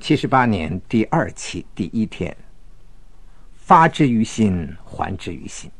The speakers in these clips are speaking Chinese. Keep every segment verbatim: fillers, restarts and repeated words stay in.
七十八年第二期第一天，发之于心，还之于心。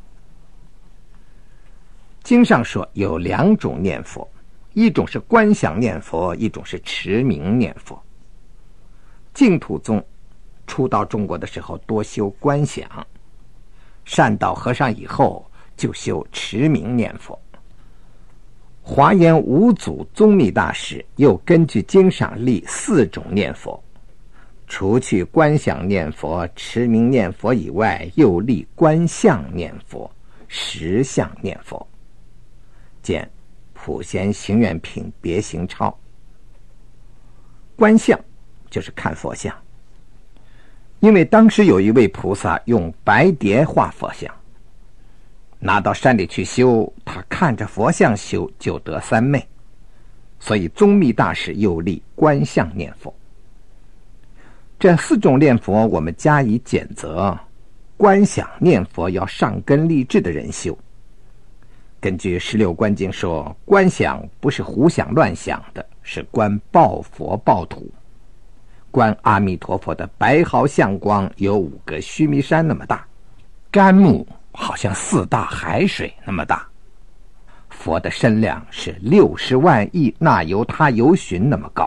经上说有两种念佛，一种是观想念佛，一种是持名念佛。净土宗初到中国的时候多修观想，善导和尚以后就修持名念佛。华严五祖宗密大师又根据经上立四种念佛，除去观想念佛、持名念佛以外，又立观相念佛、实相念佛。见普贤行愿品别行抄。观相就是看佛像，因为当时有一位菩萨用白蝶画佛像，拿到山里去修，他看着佛像修就得三昧，所以宗密大师又立观相念佛。这四种念佛我们加以检责，观想念佛要上根立志的人修。根据十六观经说，观想不是胡想乱想的，是观报佛报土。观阿弥陀佛的白毫相光有五个须弥山那么大，干目好像四大海水那么大，佛的身量是六十万亿那由他由旬那么高。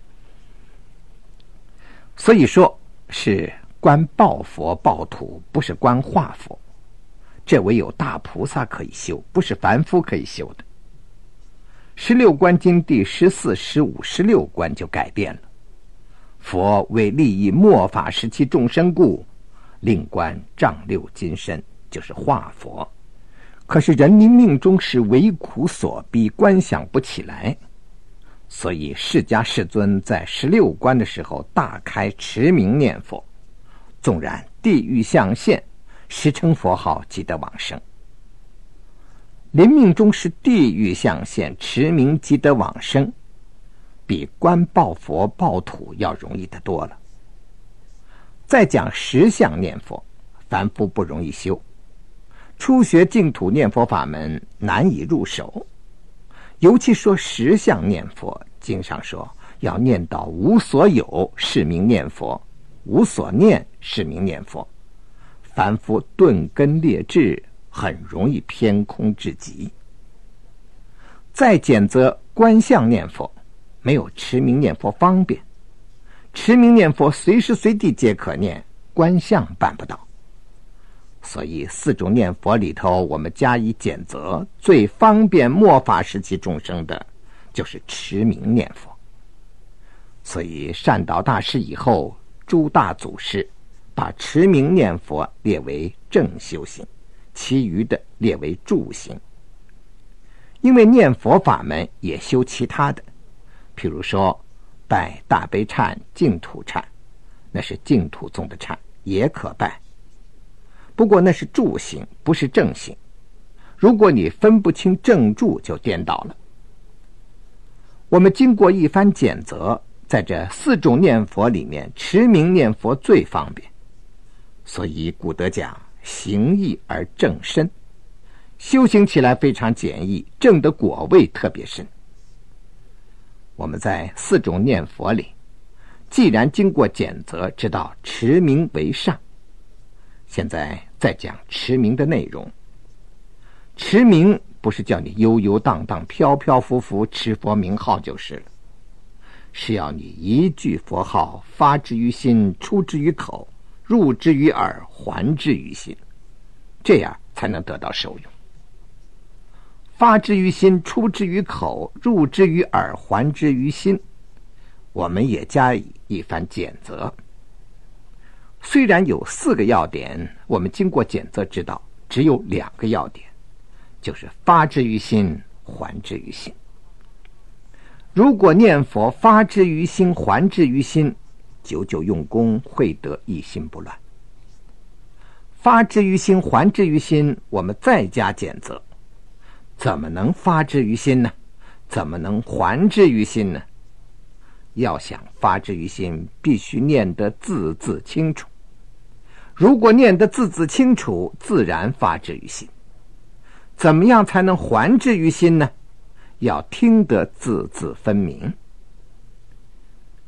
所以说是观报佛报土，不是观化佛。这唯有大菩萨可以修，不是凡夫可以修的。十六观经第十四、十五、十六观就改变了。佛为利益末法时期众生故，令观丈六金身，就是化佛。可是人民命中是为苦所逼，观想不起来，所以释迦世尊在十六观的时候大开持名念佛，纵然地狱象现，时称佛号即得往生。临命终时地狱象现，持名即得往生，比观报佛报土要容易得多了。再讲实相念佛，凡夫不容易修，初学净土念佛法门难以入手，尤其说实相念佛，经上说要念到无所有是名念佛，无所念是名念佛。凡夫顿根劣质，很容易偏空至极。再检责观相念佛，没有持名念佛方便。持名念佛随时随地皆可念，观相办不到。所以四种念佛里头，我们加以检责，最方便末法时期众生的就是持名念佛。所以善导大师以后，诸大祖师把持名念佛列为正修行，其余的列为助行。因为念佛法门也修其他的，譬如说拜大悲忏、净土忏，那是净土宗的忏，也可拜。不过那是助行，不是正行。如果你分不清正助，就颠倒了。我们经过一番检责，在这四种念佛里面，持名念佛最方便。所以古德讲行易而正深，修行起来非常简易，正的果位特别深。我们在四种念佛里，既然经过检责，知道持名为上，现在再讲持名的内容。持名不是叫你悠悠荡荡、飘飘浮浮持佛名号就是了，是要你一句佛号发之于心，出之于口，入之于耳，还之于心，这样才能得到受用。发之于心，出之于口，入之于耳，还之于心，我们也加以一番检责。虽然有四个要点，我们经过检责知道只有两个要点，就是发之于心，还之于心。如果念佛发之于心，还之于心，久久用功，会得一心不乱。发之于心，还之于心，我们再加检责，怎么能发之于心呢？怎么能还之于心呢？要想发之于心，必须念得字字清楚。如果念得字字清楚，自然发之于心。怎么样才能还之于心呢？要听得字字分明。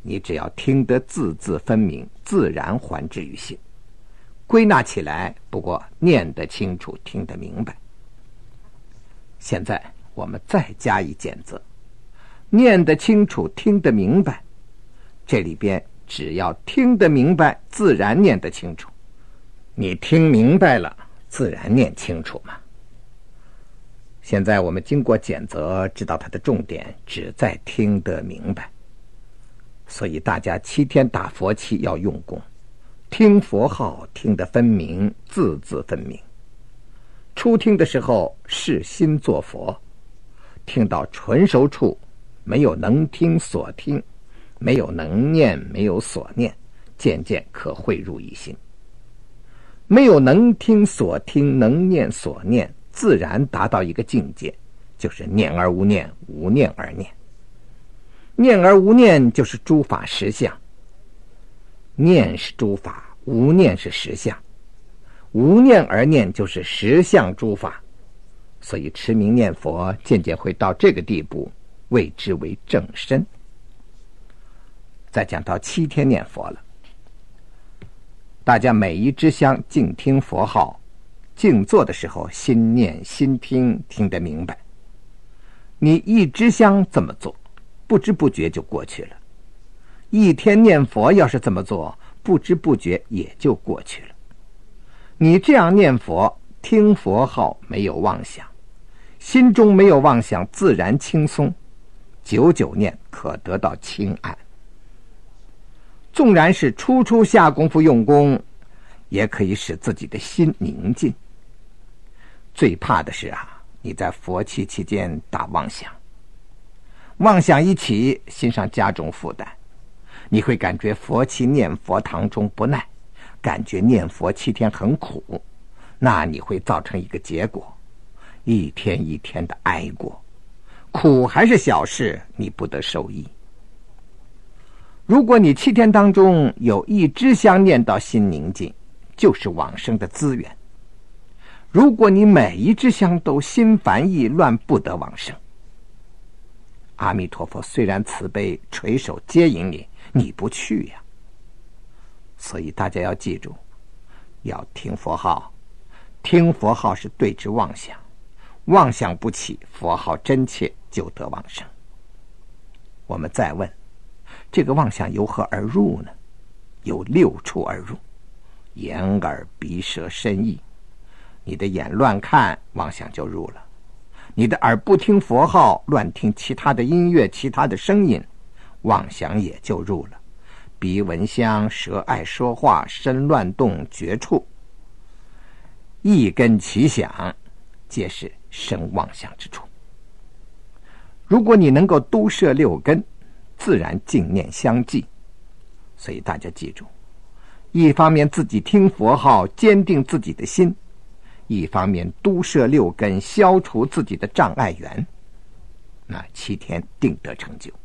你只要听得字字分明，自然还之于心。归纳起来，不过念得清楚，听得明白。现在我们再加以检责，念得清楚，听得明白，这里边只要听得明白，自然念得清楚。你听明白了，自然念清楚嘛。现在我们经过检责，知道它的重点只在听得明白。所以大家七天打佛七要用功，听佛号听得分明，字字分明。初听的时候是心作佛，听到纯熟处，没有能听所听，没有能念，没有所念，渐渐可汇入一心。没有能听所听，能念所念，自然达到一个境界，就是念而无念，无念而念。念而无念就是诸法实相，念是诸法，无念是实相，无念而念就是实相诸法。所以持名念佛渐渐会到这个地步，谓之为正身。再讲到七天念佛了，大家每一支香静听佛号，静坐的时候心念心听，听得明白。你一支香这么做，不知不觉就过去了。一天念佛要是这么做，不知不觉也就过去了。你这样念佛，听佛号没有妄想，心中没有妄想，自然轻松，久久念可得到清安。纵然是初初下功夫用功，也可以使自己的心宁静。最怕的是啊，你在佛期期间打妄想，妄想一起，心上加重负担，你会感觉佛期念佛堂中不耐，感觉念佛七天很苦，那你会造成一个结果，一天一天的挨过，苦还是小事，你不得受益。如果你七天当中有一支香念到心宁静，就是往生的资源。如果你每一支香都心烦意乱，不得往生。阿弥陀佛虽然慈悲，垂手接引你，你不去呀。所以大家要记住，要听佛号，听佛号是对治妄想，妄想不起，佛号真切，就得往生。我们再问，这个妄想由何而入呢？由六处而入，眼耳鼻舌身意。你的眼乱看，妄想就入了；你的耳不听佛号，乱听其他的音乐，其他的声音，妄想也就入了。鼻闻香，舌爱说话，身乱动，觉处一根其想，皆是生妄想之处。如果你能够都摄六根，自然净念相继。所以大家记住，一方面自己听佛号，坚定自己的心；一方面都摄六根，消除自己的障碍源，那七天定得成就。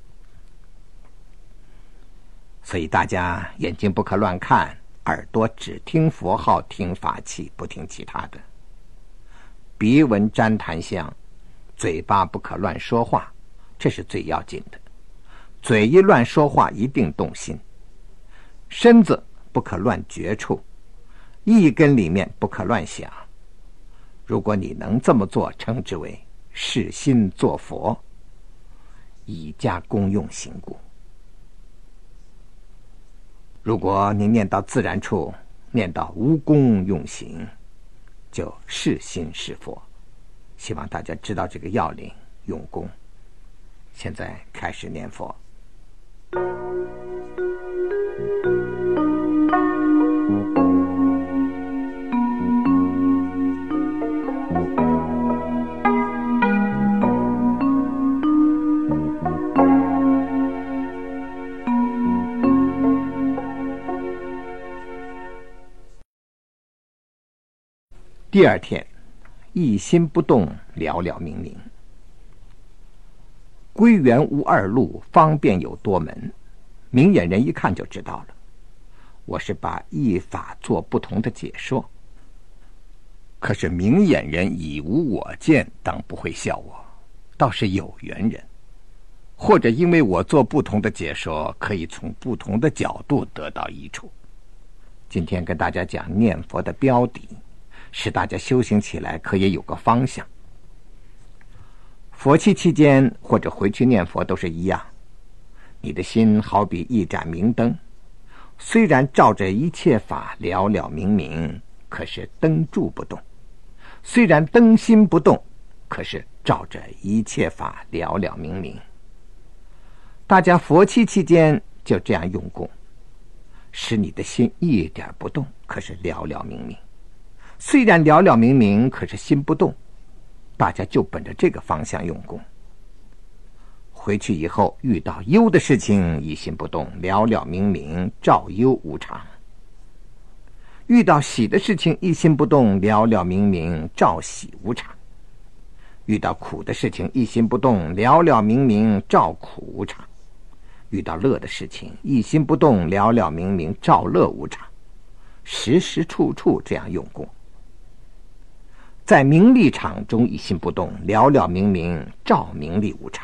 所以大家眼睛不可乱看，耳朵只听佛号，听法器，不听其他的。鼻闻沾檀香，嘴巴不可乱说话，这是最要紧的。嘴一乱说话，一定动心。身子不可乱觉处，一根里面不可乱想。如果你能这么做，称之为视心作佛，以加功用行故。如果你念到自然处，念到无功用行，就视心是佛。希望大家知道这个要领，用功。现在开始念佛。第二天，一心不动，了了明明。归元无二路，方便有多门。明眼人一看就知道了。我是把一法做不同的解说。可是明眼人以无我见，当不会笑我，倒是有缘人。 或者因为我做不同的解说，可以从不同的角度得到益处。今天跟大家讲念佛的标的，使大家修行起来可以有个方向。佛期期间或者回去念佛都是一样，你的心好比一盏明灯，虽然照着一切法了了明明，可是灯柱不动；虽然灯心不动，可是照着一切法了了明明。大家佛期期间就这样用功，使你的心一点不动，可是了了明明；虽然了了明明，可是心不动。大家就本着这个方向用功。回去以后遇到忧的事情，一心不动，了了明明，照忧无常；遇到喜的事情，一心不动，了了明明，照喜无常；遇到苦的事情，一心不动，了了明明，照苦无常；遇到乐的事情，一心不动，了了明明，照乐无常。时时处处这样用功。在名利场中一心不动，了了明明，照名利无常；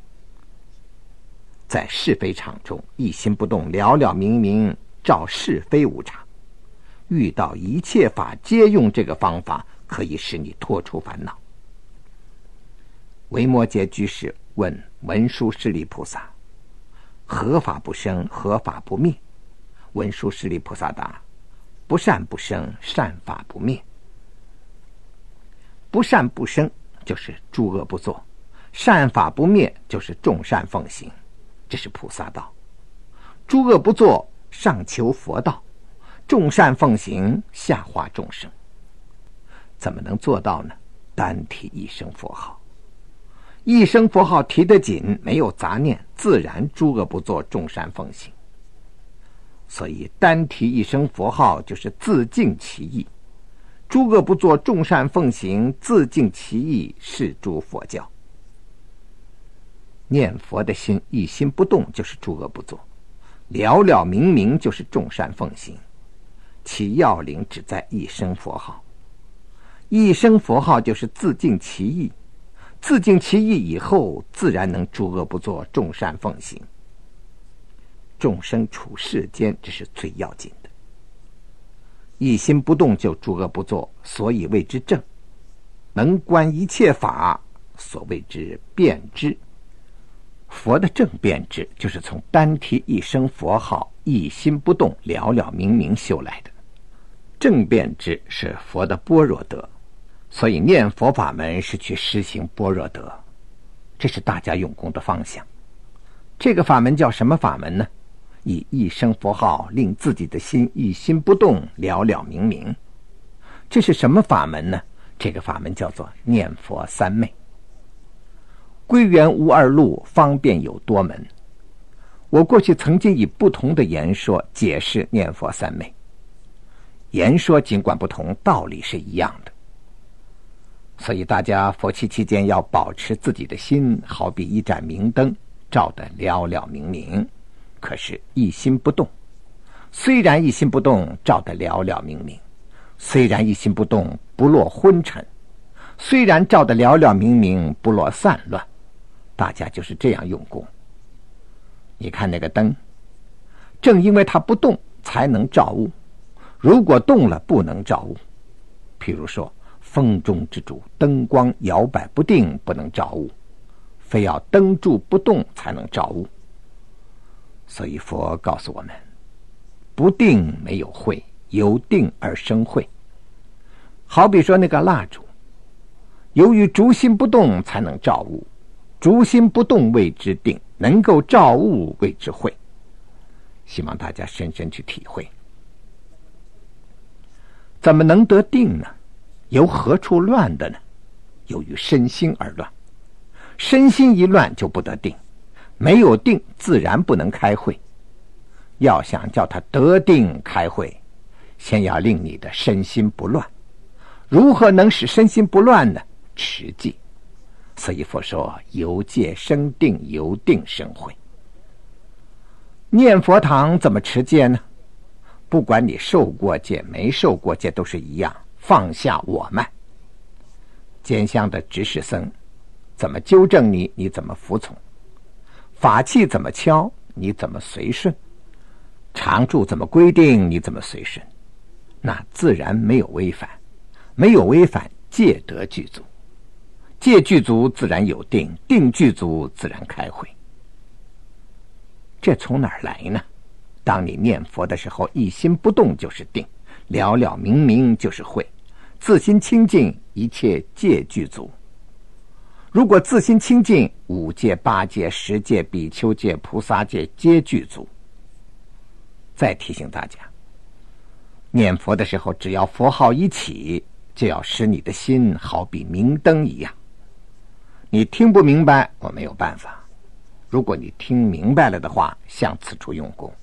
在是非场中一心不动，了了明明，照是非无常。遇到一切法皆用这个方法，可以使你脱出烦恼。维摩诘居士问文殊师利菩萨：何法不生，何法不灭？文殊师利菩萨答：不善不生，善法不灭。不善不生就是诸恶不作，善法不灭就是众善奉行，这是菩萨道。诸恶不作，上求佛道；众善奉行，下化众生。怎么能做到呢？单提一声佛号，一声佛号提得紧，没有杂念，自然诸恶不作，众善奉行。所以单提一声佛号就是自净其意，诸恶不作，众善奉行，自净其意，是诸佛教。念佛的心一心不动，就是诸恶不作；了了明明，就是众善奉行。其要领只在一声佛号，一声佛号就是自净其意，自净其意以后，自然能诸恶不作，众善奉行。众生处世间，这是最要紧的。一心不动就诸恶不作，所以谓之正；能观一切法，所谓之辩知。佛的正辩知就是从单提一声佛号，一心不动，了了明明修来的。正辩知是佛的般若德，所以念佛法门是去实行般若德，这是大家用功的方向。这个法门叫什么法门呢？以一声佛号令自己的心一心不动，了了明明。这是什么法门呢？这个法门叫做念佛三昧。归元无二路，方便有多门。我过去曾经以不同的言说解释念佛三昧，言说尽管不同，道理是一样的。所以大家佛期期间要保持自己的心，好比一盏明灯，照得了了明明，可是一心不动。虽然一心不动，照得了了明明；虽然一心不动，不落昏沉；虽然照得了了明明，不落散乱。大家就是这样用功。你看那个灯，正因为它不动，才能照物；如果动了，不能照物。譬如说风中之烛，灯光摇摆不定，不能照物，非要灯柱不动才能照物。所以佛告诉我们，不定没有慧，有定而生慧。好比说那个蜡烛，由于烛心不动才能照物，烛心不动谓之定，能够照物谓之慧。希望大家深深去体会。怎么能得定呢？由何处乱的呢？由于身心而乱。身心一乱就不得定，没有定自然不能开会。要想叫他得定开会，先要令你的身心不乱。如何能使身心不乱呢？持戒。所以佛说由戒生定，由定生慧。念佛堂怎么持戒呢？不管你受过戒没受过戒都是一样，放下我慢。监香的执事僧怎么纠正你，你怎么服从。 法器怎么敲，你怎么随顺；常住怎么规定，你怎么随顺。那自然没有违反，没有违反，戒得具足，戒具足自然有定，定具足自然开慧。这从哪儿来呢？当你念佛的时候，一心不动就是定，了了明明就是慧，自心清净，一切戒具足。如果自心清净，五戒、八戒、十戒、比丘戒、菩萨戒皆具足。再提醒大家，念佛的时候，只要佛号一起，就要使你的心好比明灯一样。你听不明白，我没有办法。如果你听明白了的话，向此处用功。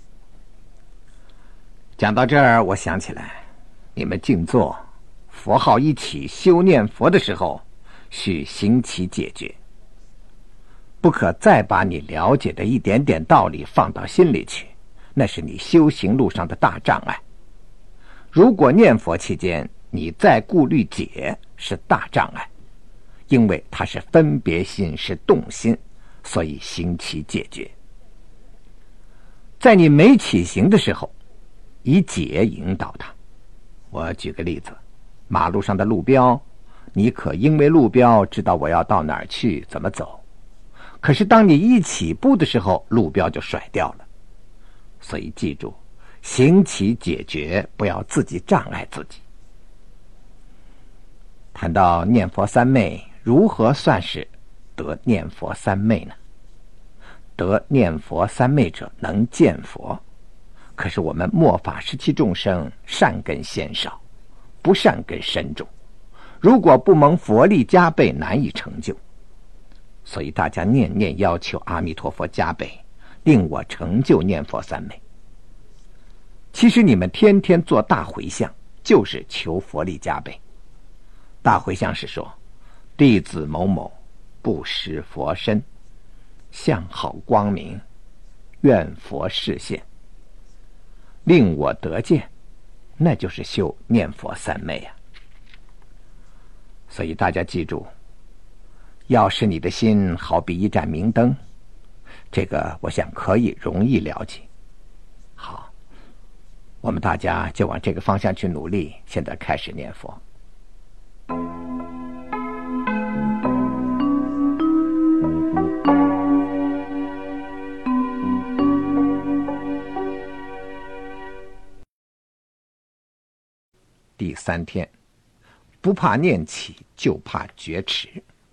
讲到这儿，我想起来，你们静坐，佛号一起修念佛的时候，需行其解决，不可再把你了解的一点点道理放到心里去，那是你修行路上的大障碍。如果念佛期间你再顾虑解，是大障碍，因为它是分别心，是动心，所以行其解决。在你没起行的时候，以解引导它。我举个例子，马路上的路标，你可因为路标知道我要到哪儿去，怎么走。可是当你一起步的时候，路标就甩掉了。所以记住，行其解决，不要自己障碍自己。谈到念佛三昧，如何算是得念佛三昧呢？得念佛三昧者能见佛。可是我们末法时期众生善根嫌少，不善根深重，如果不蒙佛力加倍，难以成就。所以大家念念要求阿弥陀佛加倍，令我成就念佛三昧。其实你们天天做大回向，就是求佛力加倍。大回向是说，弟子某某不识佛身，相好光明，愿佛示现，令我得见，那就是修念佛三昧啊。所以大家记住，要使你的心好比一盏明灯，这个我想可以容易了解。好，我们大家就往这个方向去努力。现在开始念佛。第三天，不怕念起，就怕觉迟。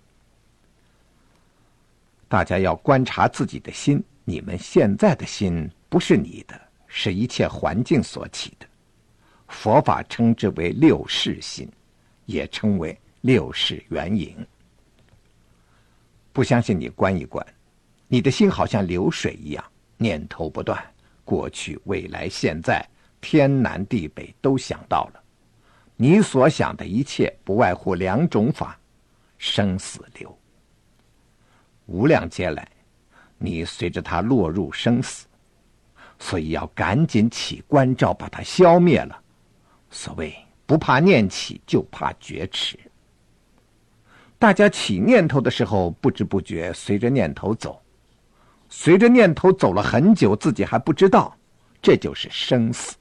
大家要观察自己的心，你们现在的心不是你的，是一切环境所起的。佛法称之为六识心，也称为六识缘影。不相信你观一观，你的心好像流水一样，念头不断，过去、未来、现在，天南地北都想到了。你所想的一切不外乎两种法，生死流。无量劫来，你随着它落入生死，所以要赶紧起关照，把它消灭了。所谓不怕念起，就怕觉迟。大家起念头的时候，不知不觉随着念头走，随着念头走了很久，自己还不知道，这就是生死。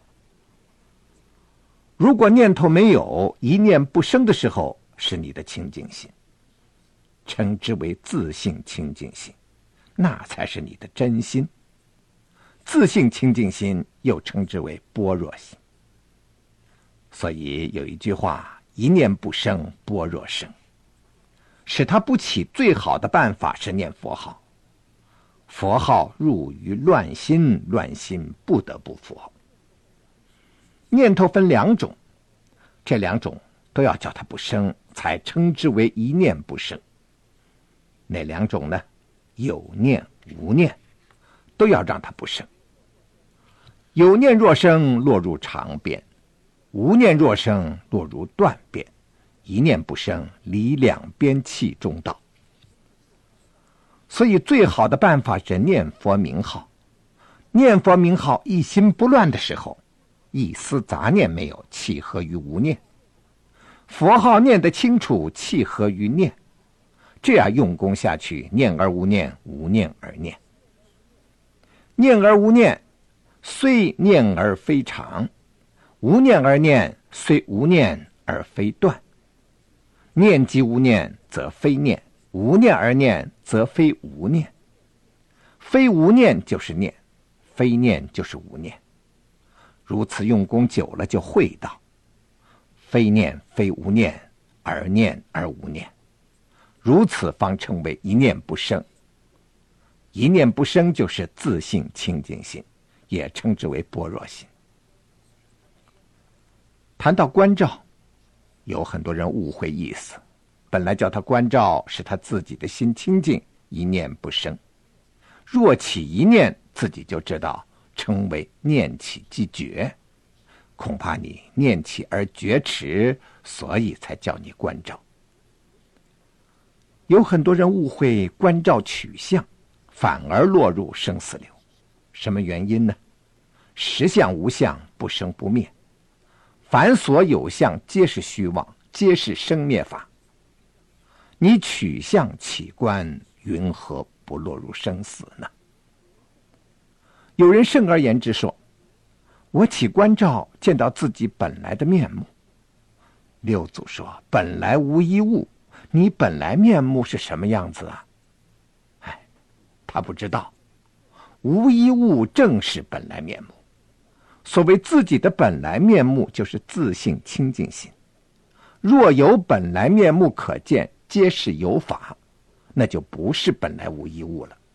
如果念头没有，一念不生的时候，是你的清净心，称之为自性清净心，那才是你的真心。自性清净心又称之为般若心。所以有一句话，一念不生，般若生。使它不起最好的办法是念佛号。佛号入于乱心，乱心不得不佛。念头分两种，这两种都要叫它不生，才称之为一念不生。哪两种呢？有念无念，都要让它不生。有念若生，落入常变；无念若生，落入断变。一念不生，离两边气中道。所以最好的办法是念佛名号。念佛名号一心不乱的时候，一丝杂念没有，契合于无念。佛号念得清楚，契合于念。这样用功下去，念而无念，无念而念， 念而无念，虽念而非常；无念而念，虽无念而非断。念即无念，则非念；无念而念，则非无念。非无念就是念，非念就是无念。如此用功久了，就会道：非念非无念，而念而无念。如此方称为一念不生。一念不生就是自性清净心，也称之为般若心。谈到观照，有很多人误会意思，本来叫他观照是他自己的心清净，一念不生。若起一念，自己就知道，称为念起即觉。恐怕你念起而觉迟，所以才叫你观照。有很多人误会观照取向，反而落入生死流。什么原因呢？实相无相，不生不灭。凡所有相，皆是虚妄，皆是生灭法。你取相起观，云何不落入生死呢？有人甚而言之说，我起观照，见到自己本来的面目。六祖说，本来无一物，你本来面目是什么样子啊？哎，他不知道，无一物正是本来面目。所谓自己的本来面目，就是自性清净心。若有本来面目可见，皆是有法，那就不是本来无一物了。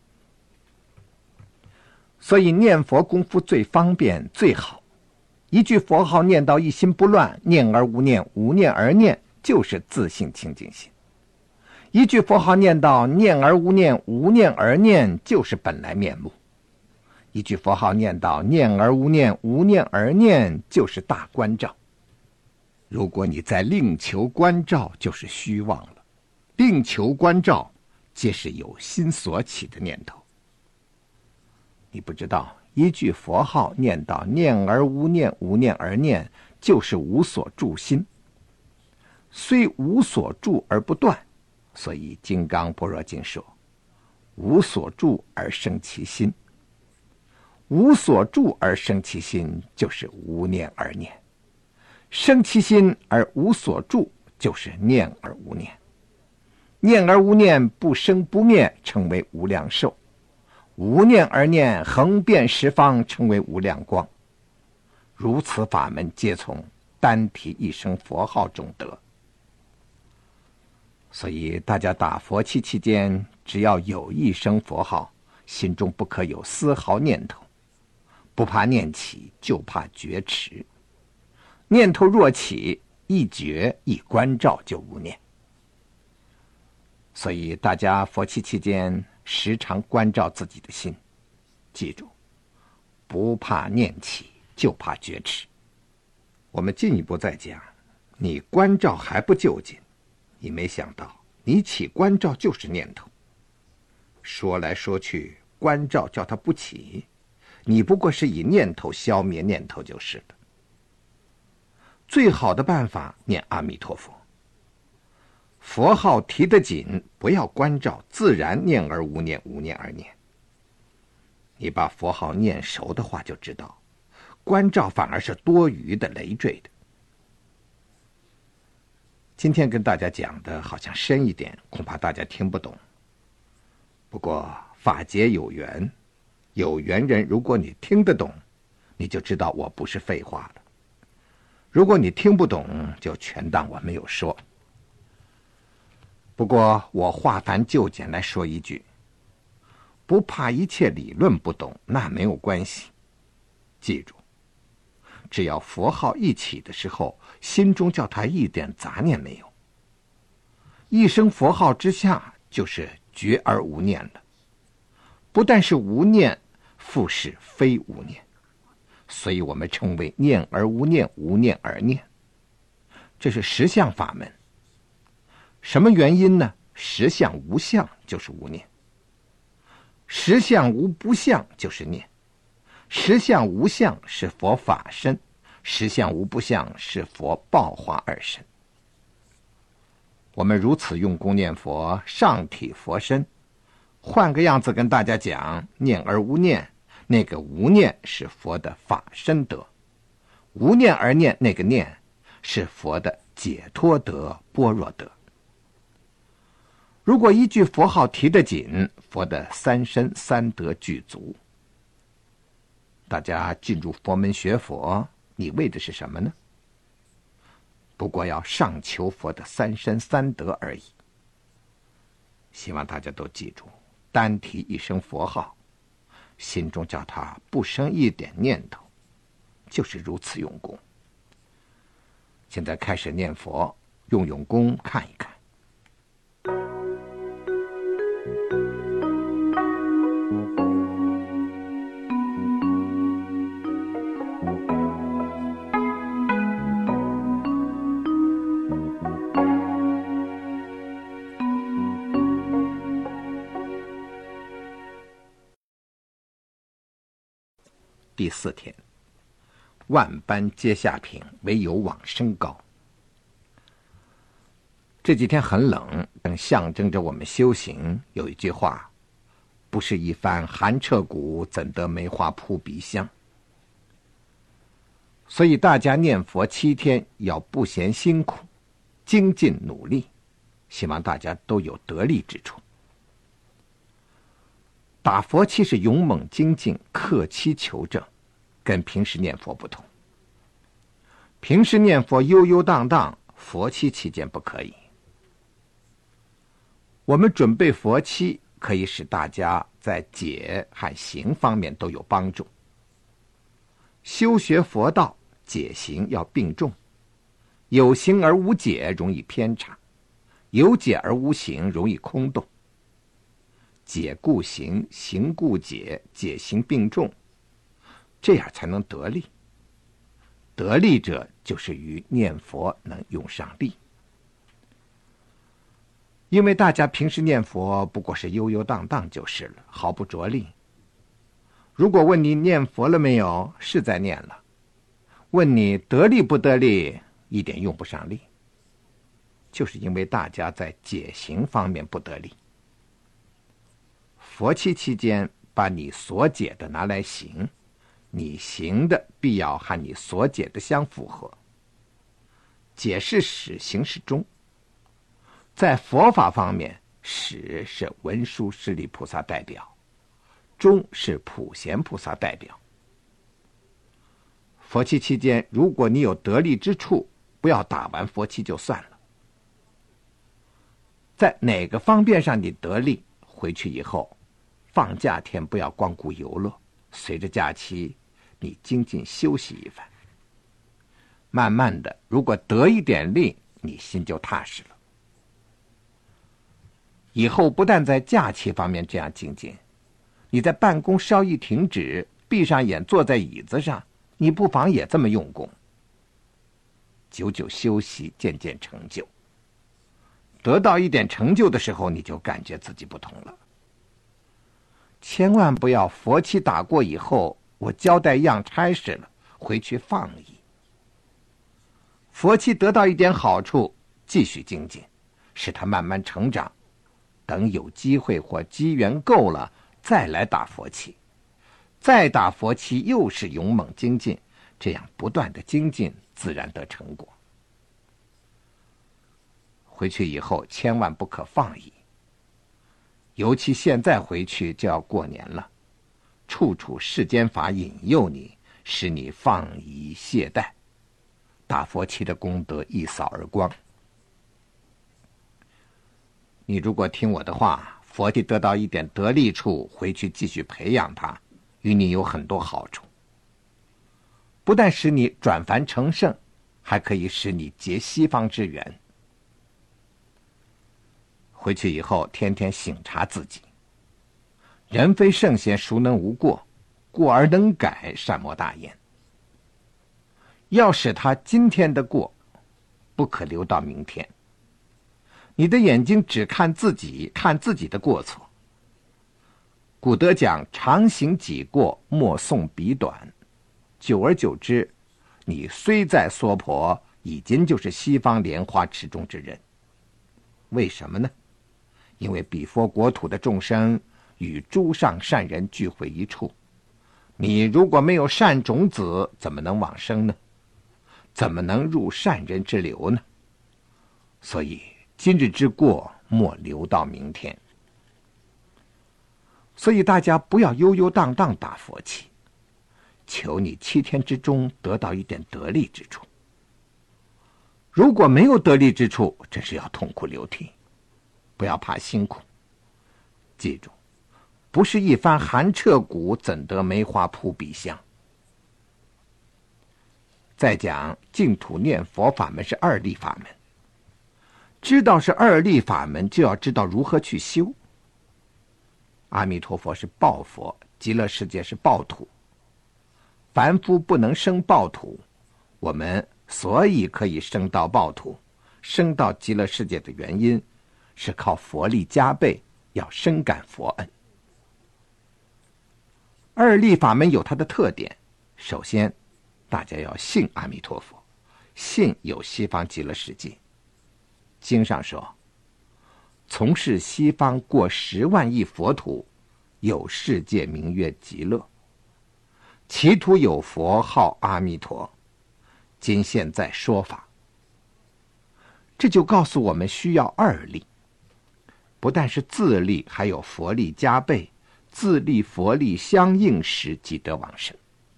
所以念佛功夫最方便最好，一句佛号念到一心不乱，念而无念，无念而念，就是自性清净心。一句佛号念到念而无念，无念而念，就是本来面目。一句佛号念到念而无念，无念而念，就是大观照。如果你再另求观照，就是虚妄了。另求观照，皆是有心所起的念头。你不知道，一句佛号念到念而无念，无念而念，就是无所住心。虽无所住而不断，所以金刚般若经说，无所住而生其心。无所住而生其心，就是无念而念。生其心而无所住，就是念而无念。念而无念，不生不灭，称为无量寿。无念而念，横遍十方，称为无量光。如此法门，皆从单提一声佛号中得。所以大家打佛七期间，只要有一声佛号，心中不可有丝毫念头。不怕念起，就怕觉迟。念头若起，一觉一观照就无念。所以大家佛七期间时常关照自己的心，记住，不怕念起，就怕觉迟。我们进一步再讲，你关照还不就近，你没想到你起关照就是念头。说来说去，关照叫它不起，你不过是以念头消灭念头就是了。最好的办法，念阿弥陀佛。佛号提得紧，不要关照，自然念而无念，无念而念。你把佛号念熟的话，就知道关照反而是多余的、累赘的。今天跟大家讲的好像深一点，恐怕大家听不懂。不过法节有缘，有缘人，如果你听得懂，你就知道我不是废话了。如果你听不懂，就全当我没有说。不过我化繁就简来说一句，不怕一切理论不懂，那没有关系。记住，只要佛号一起的时候，心中叫他一点杂念没有，一声佛号之下就是觉而无念了。不但是无念，复是非无念，所以我们称为念而无念，无念而念。这是实相法门。什么原因呢？实相无相就是无念，实相无不相就是念，实相无相是佛法身，实相无不相是佛报化二身。我们如此用功念佛，上体佛身。换个样子跟大家讲，念而无念， 那个无念是佛的法身德，无念而念那个念是佛的解脱德、般若德。如果一句佛号提得紧，佛的三身三德具足。大家进入佛门学佛，你为的是什么呢？不过要上求佛的三身三德而已。希望大家都记住，单提一声佛号，心中叫他不生一点念头，就是如此用功。现在开始念佛，用用功看一看。第四天，万般皆下品，唯有往生高。这几天很冷，但象征着我们修行。有一句话，不是一番寒彻骨，怎得梅花扑鼻香。所以大家念佛七天要不嫌辛苦，精进努力，希望大家都有得力之处。打佛七是勇猛精进，克期求证，跟平时念佛不同。平时念佛悠悠荡荡，佛七期间不可以。我们准备佛七，可以使大家在解和行方面都有帮助。修学佛道，解行要并重，有行而无解容易偏差，有解而无行容易空洞。解故行，行故解，解行并重，这样才能得力。得力者就是于念佛能用上力。因为大家平时念佛不过是悠悠荡荡就是了，毫不着力。如果问你念佛了没有，是在念了。问你得力不得力，一点用不上力。就是因为大家在解行方面不得力。佛七期间，把你所解的拿来行，你行的必要和你所解的相符合。解是始，行是终。在佛法方面，始是文殊师利菩萨代表，终是普贤菩萨代表。佛七期间，如果你有得力之处，不要打完佛七就算了。在哪个方面上你得力，回去以后放假天不要光顾游乐，随着假期你精进休息一番。慢慢的，如果得一点力，你心就踏实了。以后不但在假期方面这样精进，你在办公稍一停止，闭上眼坐在椅子上，你不妨也这么用功。久久休息，渐渐成就。得到一点成就的时候，你就感觉自己不同了。千万不要佛期打过以后，我交代样差事了，回去放逸。佛期得到一点好处，继续精进，使它慢慢成长。等有机会或机缘够了，再来打佛期。再打佛期又是勇猛精进，这样不断的精进，自然得成果。回去以后千万不可放逸。尤其现在回去就要过年了，处处世间法引诱你，使你放逸懈怠，打佛期的功德一扫而光。你如果听我的话，佛体得到一点得力处，回去继续培养它，与你有很多好处。不但使你转凡成圣，还可以使你结西方之缘。回去以后天天省察自己。人非圣贤，孰能无过？过而能改，善莫大焉。要使他今天的过，不可留到明天。你的眼睛只看自己，看自己的过错。古德讲，常行己过，莫诵彼短。久而久之，你虽在娑婆，已经就是西方莲花池中之人。为什么呢？因为彼佛国土的众生与诸上善人聚会一处， 你如果没有善种子，怎么能往生呢？怎么能入善人之流呢？所以今日之过，莫留到明天。所以大家不要悠悠荡荡打佛七，求你七天之中得到一点得力之处。如果没有得力之处，真是要痛哭流涕。不要怕辛苦，记住，不是一番寒彻骨，怎得梅花扑鼻香。再讲净土念佛法门是二力法门，知道是二力法门，就要知道如何去修。阿弥陀佛是报佛，极乐世界是报土，凡夫不能生报土，我们所以可以升到报土，升到极乐世界的原因是靠佛力加倍，要深感佛恩。二力法门有它的特点，首先大家要信阿弥陀佛，信有西方极乐世界。经上说，从事西方过十万亿佛土，有世界名曰极乐，其土有佛号阿弥陀，今现在说法。这就告诉我们需要二力，不但是自力，还有佛力加倍，自力佛力相应时即得往生。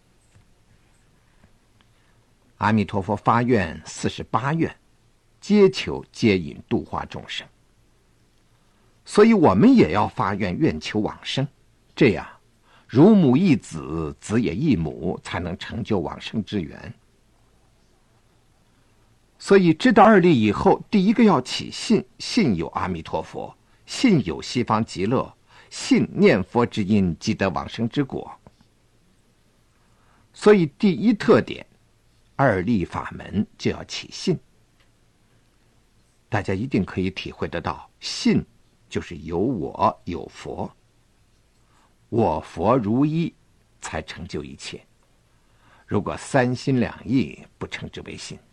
阿弥陀佛发愿四十八愿，皆求接引度化众生，所以我们也要发愿，愿求往生，这样如母一子，子也一母，才能成就往生之缘。所以知道二力以后，第一个要起信，信有阿弥陀佛，信有西方极乐，信念佛之因即得往生之果。所以第一特点，二力法门就要起信。大家一定可以体会得到，信就是有我有佛，我佛如一，才成就一切。如果三心两意，不称之为信。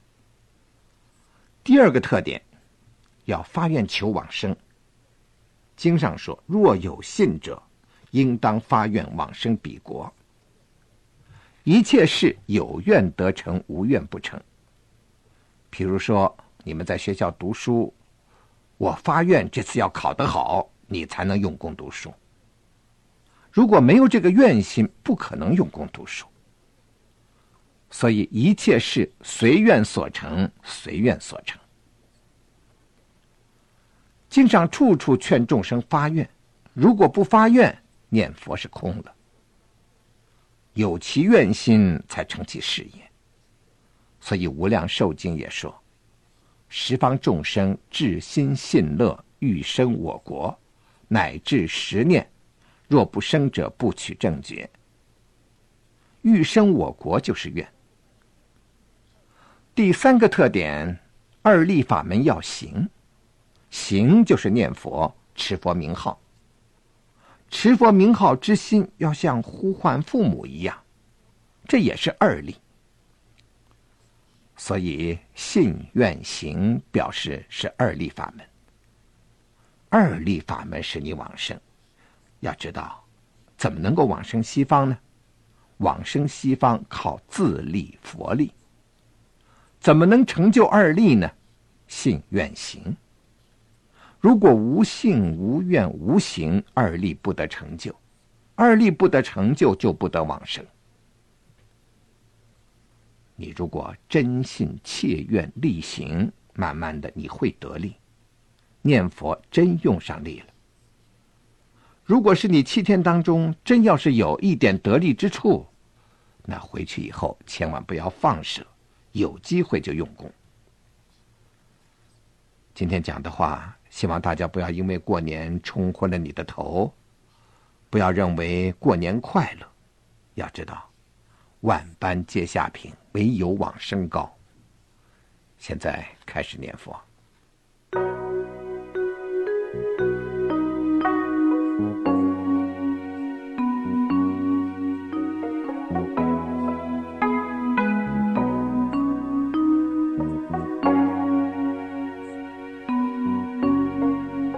第二个特点，要发愿求往生。经上说，若有信者，应当发愿往生彼国。一切事有愿得成，无愿不成。譬如说，你们在学校读书，我发愿这次要考得好，你才能用功读书。如果没有这个愿心，不可能用功读书。所以一切事随愿所成，随愿所成。经上处处劝众生发愿，如果不发愿，念佛是空了。有其愿心，才成其事业。所以无量寿经也说，十方众生至心信乐，欲生我国，乃至十念，若不生者，不取正觉。欲生我国就是愿。第三个特点，二力法门要行，行就是念佛，持佛名号。持佛名号之心要像呼唤父母一样，这也是二力。所以信愿行表示是二力法门。二力法门使你往生，要知道怎么能够往生西方呢？往生西方靠自力佛力。怎么能成就二力呢？信愿行。如果无信无愿无行，二力不得成就。二力不得成就，就不得往生。你如果真信切愿力行，慢慢的你会得力，念佛真用上力了。如果是你七天当中真要是有一点得力之处，那回去以后千万不要放舍，有机会就用功。今天讲的话，希望大家不要因为过年冲昏了你的头，不要认为过年快乐。要知道，万般皆下品，唯有往生高。现在开始念佛。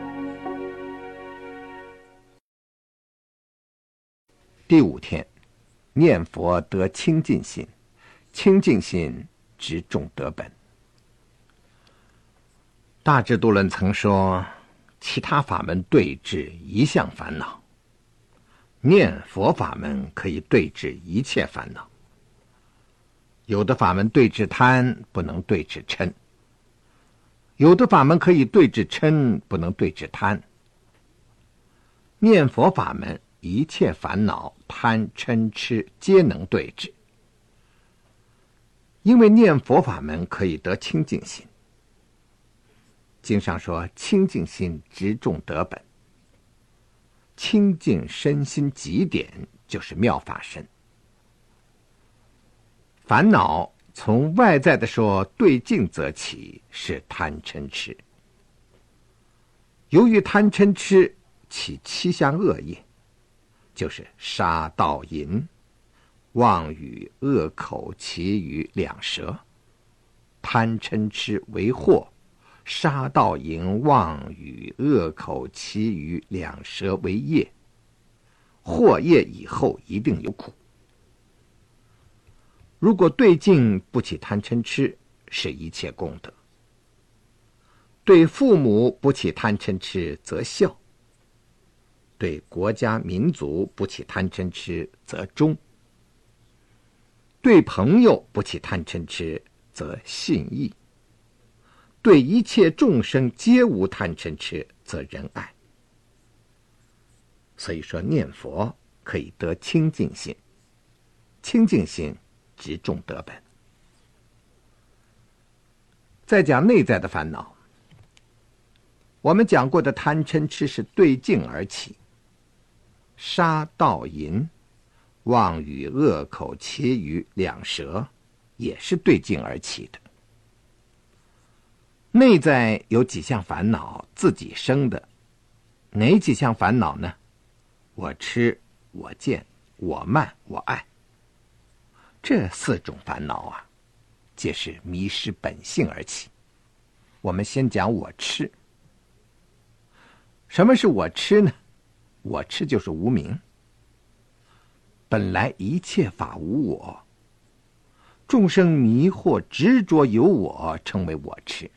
第五天， 念佛得清净心，清净心直种德本。大智度论曾说，其他法门对治一项烦恼，念佛法门可以对治一切烦恼。有的法门对治贪，不能对治嗔；有的法门可以对治嗔，不能对治贪。念佛法门一切烦恼贪嗔痴皆能对治，因为念佛法门可以得清净心。经上说，清净心直种德本，清净身心极点就是妙法身。烦恼从外在的说对境则起，是贪嗔痴。由于贪嗔痴起七项恶业，就是杀盗淫、妄语、恶口、绮语两舌。贪嗔痴为祸，杀盗淫、妄语、恶口、绮语两舌为业。祸业以后一定有苦。如果对境不起贪嗔痴，是一切功德。对父母不起贪嗔痴，则孝；对国家民族不起贪嗔痴，则忠；对朋友不起贪嗔痴，则信义；对一切众生皆无贪嗔痴，则仁爱。所以说，念佛可以得清净心，清净心直种德本。再讲内在的烦恼，我们讲过的贪嗔痴是对境而起，杀盗淫、妄语、恶口、绮语两舌也是对境而起的。内在有几项烦恼自己生的，哪几项烦恼呢？我痴、我见、我慢、我爱。这四种烦恼啊，皆是迷失本性而起。我们先讲我痴。什么是我痴呢？我痴就是无明。本来一切法无我，众生迷惑执着有我，称为我痴。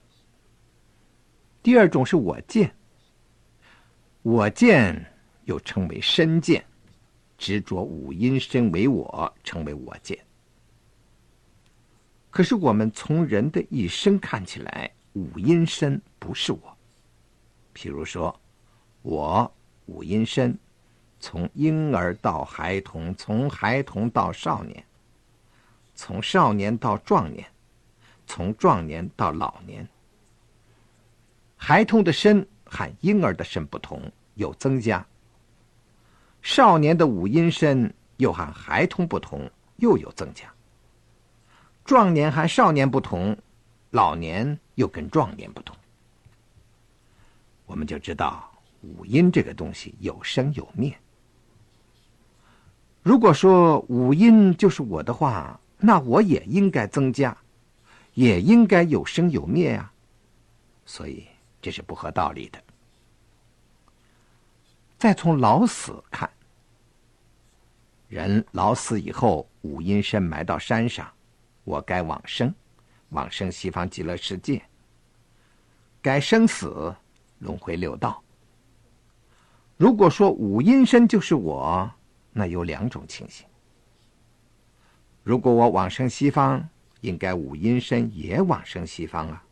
第二种是我见，我见又称为身见，执着五阴身为我，称为我见。可是我们从人的一生看起来，五阴身不是我。譬如说，我五阴身，从婴儿到孩童，从孩童到少年，从少年到壮年，从壮年到老年。孩童的身和婴儿的身不同，有增加；少年的五阴身又和孩童不同，又有增加；壮年和少年不同，老年又跟壮年不同。我们就知道五阴这个东西有生有灭。如果说五阴就是我的话，那我也应该增加，也应该有生有灭啊。所以这是不合道理的。再从老死看，人老死以后，五阴身埋到山上，我该往生，往生西方极乐世界，该生死轮回六道。如果说五阴身就是我，那有两种情形。如果我往生西方，应该五阴身也往生西方啊。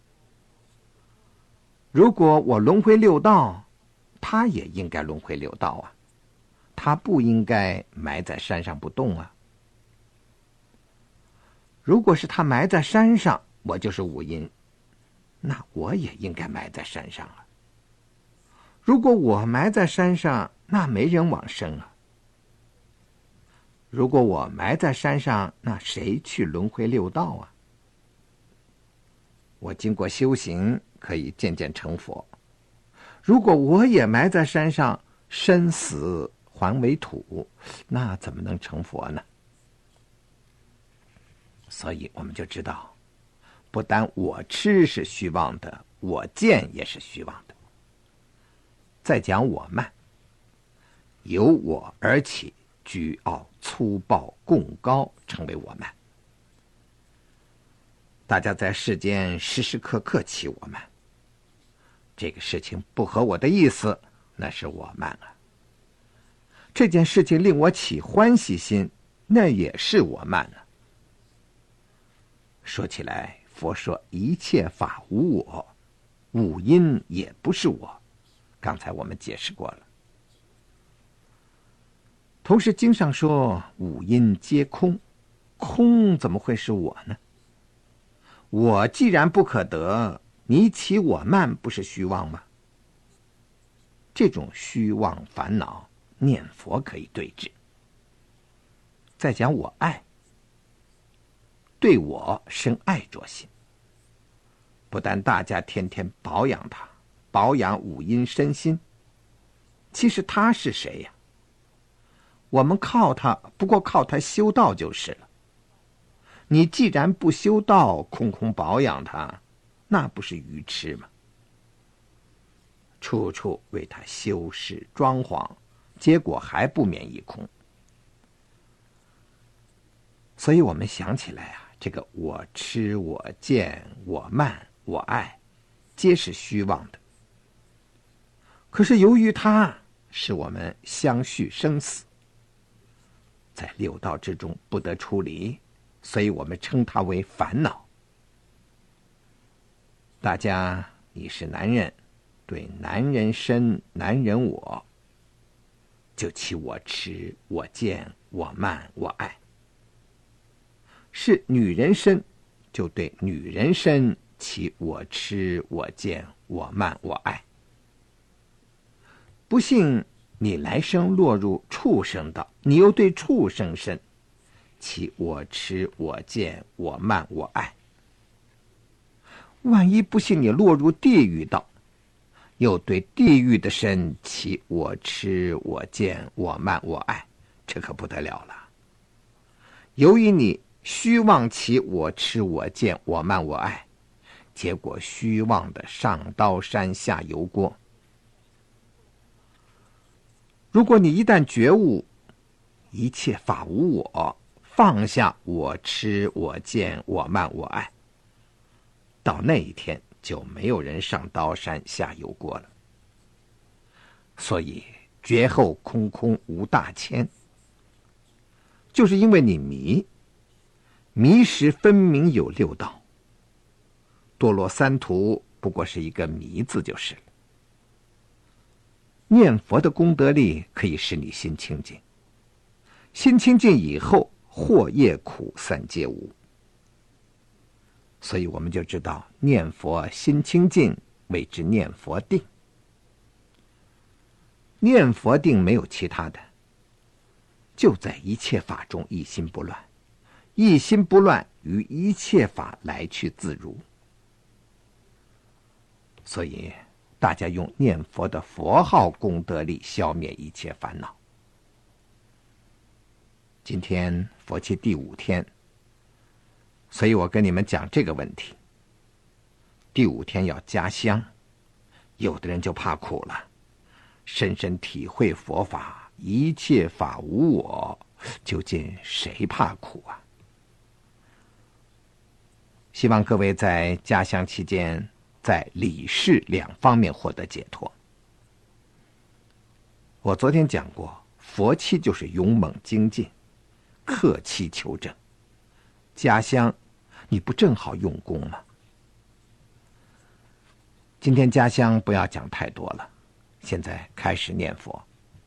如果我轮回六道，他也应该轮回六道啊，他不应该埋在山上不动啊。如果是他埋在山上，我就是五阴，那我也应该埋在山上啊。如果我埋在山上，那没人往生啊。如果我埋在山上，那谁去轮回六道啊？我经过修行，可以渐渐成佛。如果我也埋在山上，身死还为土，那怎么能成佛呢？所以我们就知道，不但我痴是虚妄的，我见也是虚妄的。再讲我慢，由我而起， 倨傲、粗暴、贡高成为我慢。大家在世间时时刻刻起我慢，这个事情不合我的意思，那是我慢啊。这件事情令我起欢喜心，那也是我慢啊。说起来，佛说一切法无我，五阴也不是我，刚才我们解释过了。同时经上说五阴皆空，空怎么会是我呢？我既然不可得，你起我慢不是虚妄吗？这种虚妄烦恼，念佛可以对治。再讲我爱，对我生爱着心，不但大家天天保养它，保养五阴身心，其实他是谁呀？我们靠他，不过靠他修道就是了。你既然不修道，空空保养他，那不是愚痴吗？处处为他修饰装潢，结果还不免一空。所以我们想起来啊，这个我痴、我见、我慢、我爱，皆是虚妄的。可是由于它使我们相续生死，在六道之中不得出离，所以我们称它为烦恼。大家，你是男人，对男人身、男人我，就起我痴、我见、我慢、我爱；是女人身，就对女人身起我痴、我见、我慢、我爱。不幸你来生落入畜生道，你又对畜生身起我痴、我见、我慢、我爱。万一不幸你落入地狱道，又对地狱的身起我痴、我见、我慢、我爱，这可不得了了。由于你虚妄起我痴、我见、我慢、我爱，结果虚妄的上刀山下油锅。如果你一旦觉悟一切法无我，放下我痴、我见、我慢、我爱，到那一天就没有人上刀山下油锅了。所以觉后空空无大千，就是因为你迷，迷时分明有六道，堕落三途不过是一个迷字就是了。念佛的功德力可以使你心清净，心清净以后，祸业苦三皆无。所以我们就知道念佛心清净谓之念佛定。念佛定没有其他的，就在一切法中一心不乱，一心不乱于一切法来去自如。所以大家用念佛的佛号功德力消灭一切烦恼。今天佛期第五天，所以我跟你们讲这个问题。第五天要加香，有的人就怕苦了，深深体会佛法，一切法无我，究竟谁怕苦啊？希望各位在加香期间，在理事两方面获得解脱。我昨天讲过，佛期就是勇猛精进，克期求证。加香你不正好用功吗？今天加香不要讲太多了，现在开始念佛。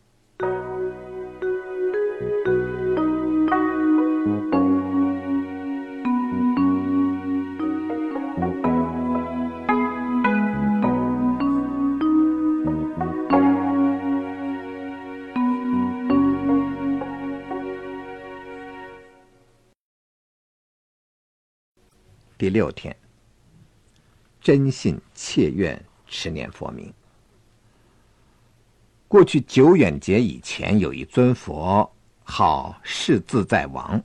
第六天，真信切愿持念佛名。过去久远节以前，有一尊佛号世自在王。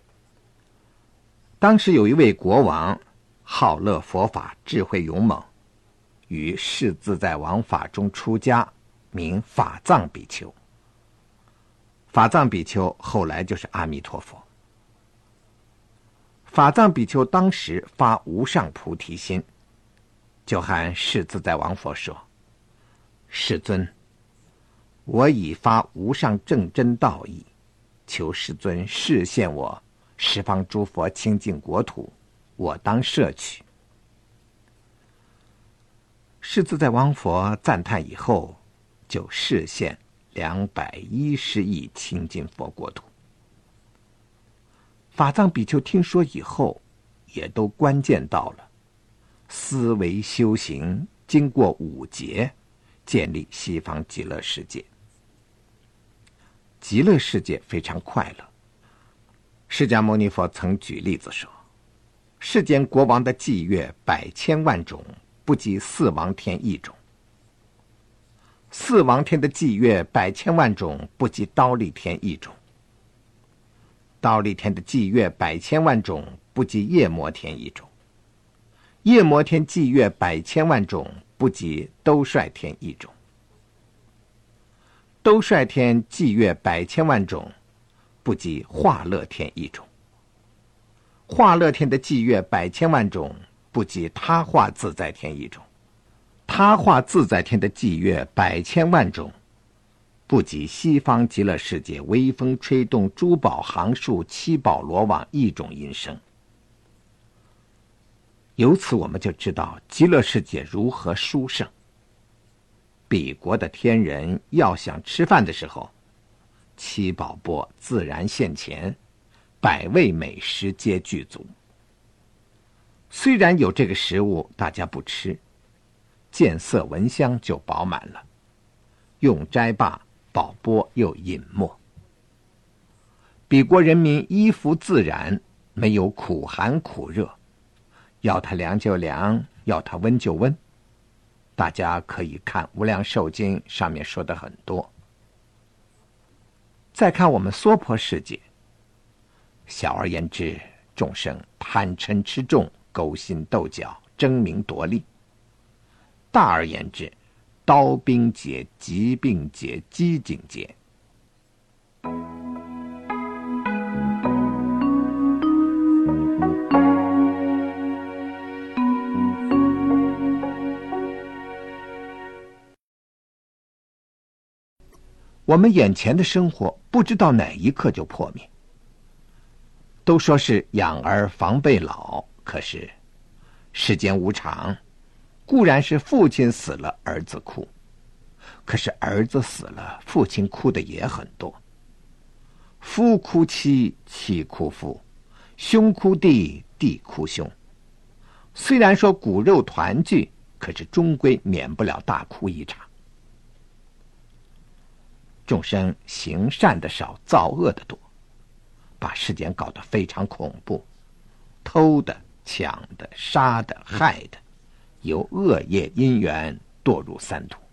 当时有一位国王好乐佛法，智慧勇猛，于世自在王法中出家，名法藏比丘。 法藏比丘后来就是阿弥陀佛。法藏比丘当时发无上菩提心，就和世自在王佛说：世尊，我已发无上正真道义，求世尊示现我十方诸佛清净国土，我当摄取。世自在王佛赞叹以后，就示现两百一十亿清净佛国土。法藏比丘听说以后，也都关键到了思维修行，经过五劫，建立西方极乐世界。极乐世界非常快乐。释迦牟尼佛曾举例子说，世间国王的伎乐百千万种，不及四王天一种；四王天的伎乐百千万种，不及忉利天一种；忉利天的伎乐百千万种，不及夜摩天一种；夜摩天伎乐百千万种，不及兜率天一种；兜率天伎乐百千万种，不及化乐天一种；化乐天的伎乐百千万种，不及他化自在天一种；他化自在天的伎乐百千万种，不及西方极乐世界微风吹动珠宝行树七宝罗网一种音声。由此我们就知道极乐世界如何殊胜。彼国的天人要想吃饭的时候，七宝钵自然现前，百味美食皆具足。虽然有这个食物大家不吃，见色闻香就饱满了，用斋罢，宝钵又饮没。彼国人民衣服自然，没有苦寒苦热，要它凉就凉，要它温就温。大家可以看《无量寿经》，上面说的很多。再看我们娑婆世界，小而言之，众生贪嗔痴重，勾心斗角，争名夺利；大而言之，刀兵劫，疾病劫，饥馑劫。我们眼前的生活不知道哪一刻就破灭。都说是养儿防备老，可是世间无常，固然是父亲死了儿子哭，可是儿子死了父亲哭的也很多。夫哭妻，妻哭夫，兄哭弟，弟哭兄。虽然说骨肉团聚，可是终归免不了大哭一场。众生行善的少，造恶的多，把世间搞得非常恐怖，偷的、抢的、杀的、害的，由恶业因缘堕入三途。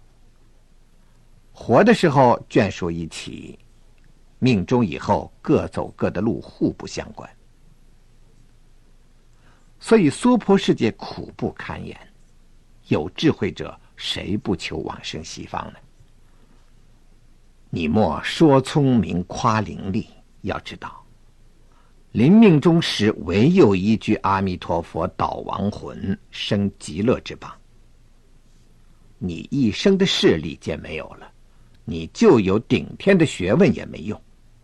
活的时候眷属一起，命中以后各走各的路，互不相关。所以娑婆世界苦不堪言，有智慧者谁不求往生西方呢？你莫说聪明夸伶俐，要知道临命终时唯有一句阿弥陀佛导亡魂生极乐之邦。你一生的势力皆没有了，你就有顶天的学问也没用。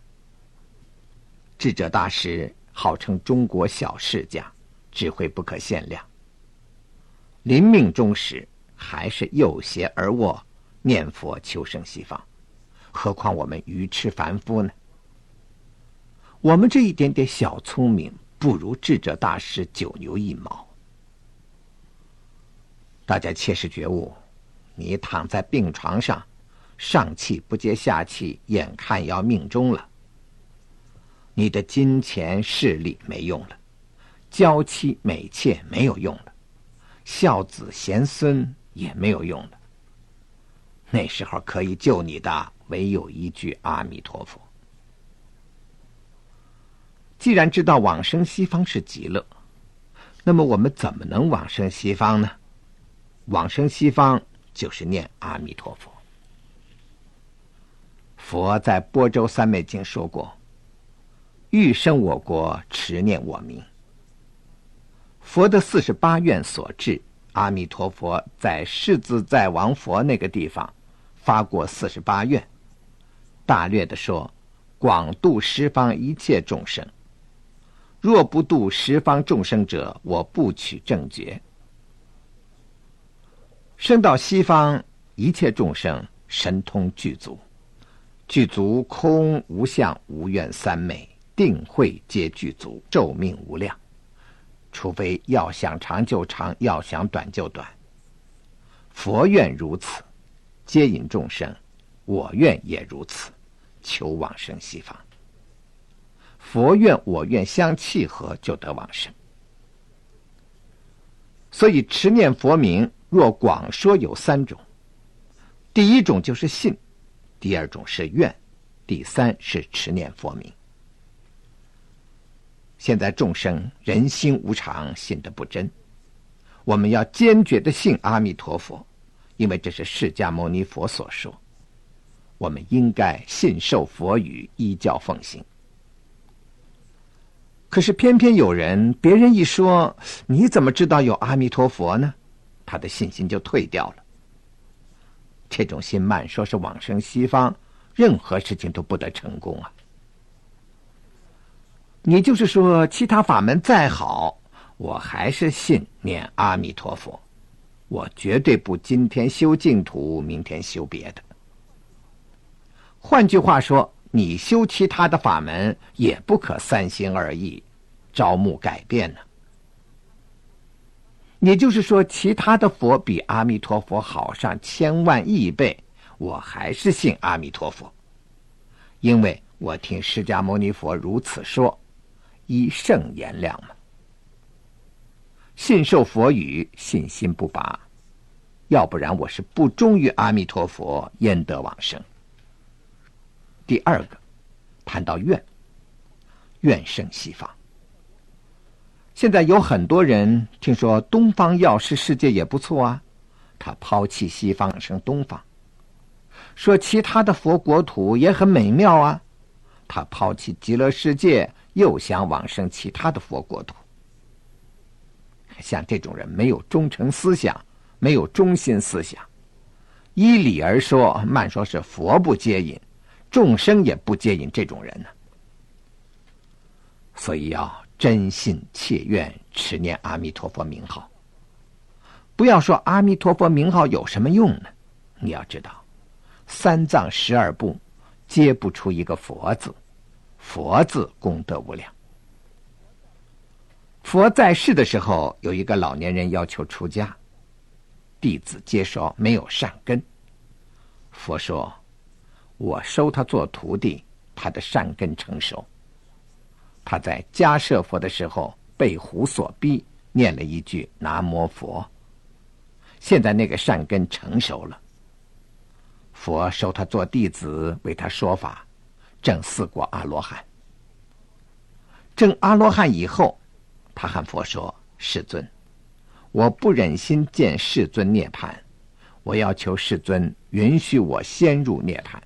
智者大师号称中国小释迦，智慧不可限量，临命终时还是右胁而卧，念佛求生西方。何况我们愚痴凡夫呢？我们这一点点小聪明，不如智者大师九牛一毛。大家切实觉悟，你躺在病床上，上气不接下气，眼看要命终了。你的金钱势力没用了，娇妻美妾没有用了，孝子贤孙也没有用了。那时候可以救你的唯有一句阿弥陀佛。既然知道往生西方是极乐，那么我们怎么能往生西方呢？往生西方就是念阿弥陀佛。 佛在般舟三昧经说过，欲生我国，持念我名。佛的四十八愿所致，阿弥陀佛在世自在王佛那个地方发过四十八愿，大略的说，广度十方一切众生，若不度十方众生者，我不取正觉。升到西方，一切众生神通具足，具足空无相无愿三昧，定慧皆具足，寿命无量，除非要想长就长，要想短就短。佛愿如此，接引众生，我愿也如此，求往生西方。佛愿我愿相契合，就得往生。所以持念佛名若广说有三种，第一种就是信，第二种是愿，第三是持念佛名。现在众生人心无常，信得不真，我们要坚决的信阿弥陀佛，因为这是释迦牟尼佛所说，我们应该信受佛语，依教奉行。可是偏偏有人，别人一说，你怎么知道有阿弥陀佛呢？他的信心就退掉了。这种心慢说是往生西方，任何事情都不得成功啊。你就是说其他法门再好，我还是信念阿弥陀佛，我绝对不今天修净土，明天修别的。换句话说，你修其他的法门也不可三心二意，招募改变呢。也就是说，其他的佛比阿弥陀佛好上千万亿倍，我还是信阿弥陀佛，因为我听释迦牟尼佛如此说，依圣言量嘛。信受佛语，信心不拔，要不然我是不忠于阿弥陀佛，焉得往生。第二个，谈到愿，愿生西方。现在有很多人听说东方药师世界也不错啊，他抛弃西方生东方；说其他的佛国土也很美妙啊，他抛弃极乐世界，又想往生其他的佛国土。像这种人没有忠诚思想，没有中心思想，依理而说，慢说是佛不接引，众生也不接引这种人呢。所以要真信切愿，持念阿弥陀佛名号。不要说阿弥陀佛名号有什么用呢？你要知道，三藏十二部皆不出一个佛字，佛字功德无量。佛在世的时候，有一个老年人要求出家，弟子皆说没有善根。佛说，我收他做徒弟，他的善根成熟。他在迦摄佛的时候被虎所逼，念了一句南无佛，现在那个善根成熟了。佛收他做弟子，为他说法，证四果阿罗汉。证阿罗汉以后，他和佛说，世尊，我不忍心见世尊涅槃，我要求世尊允许我先入涅槃。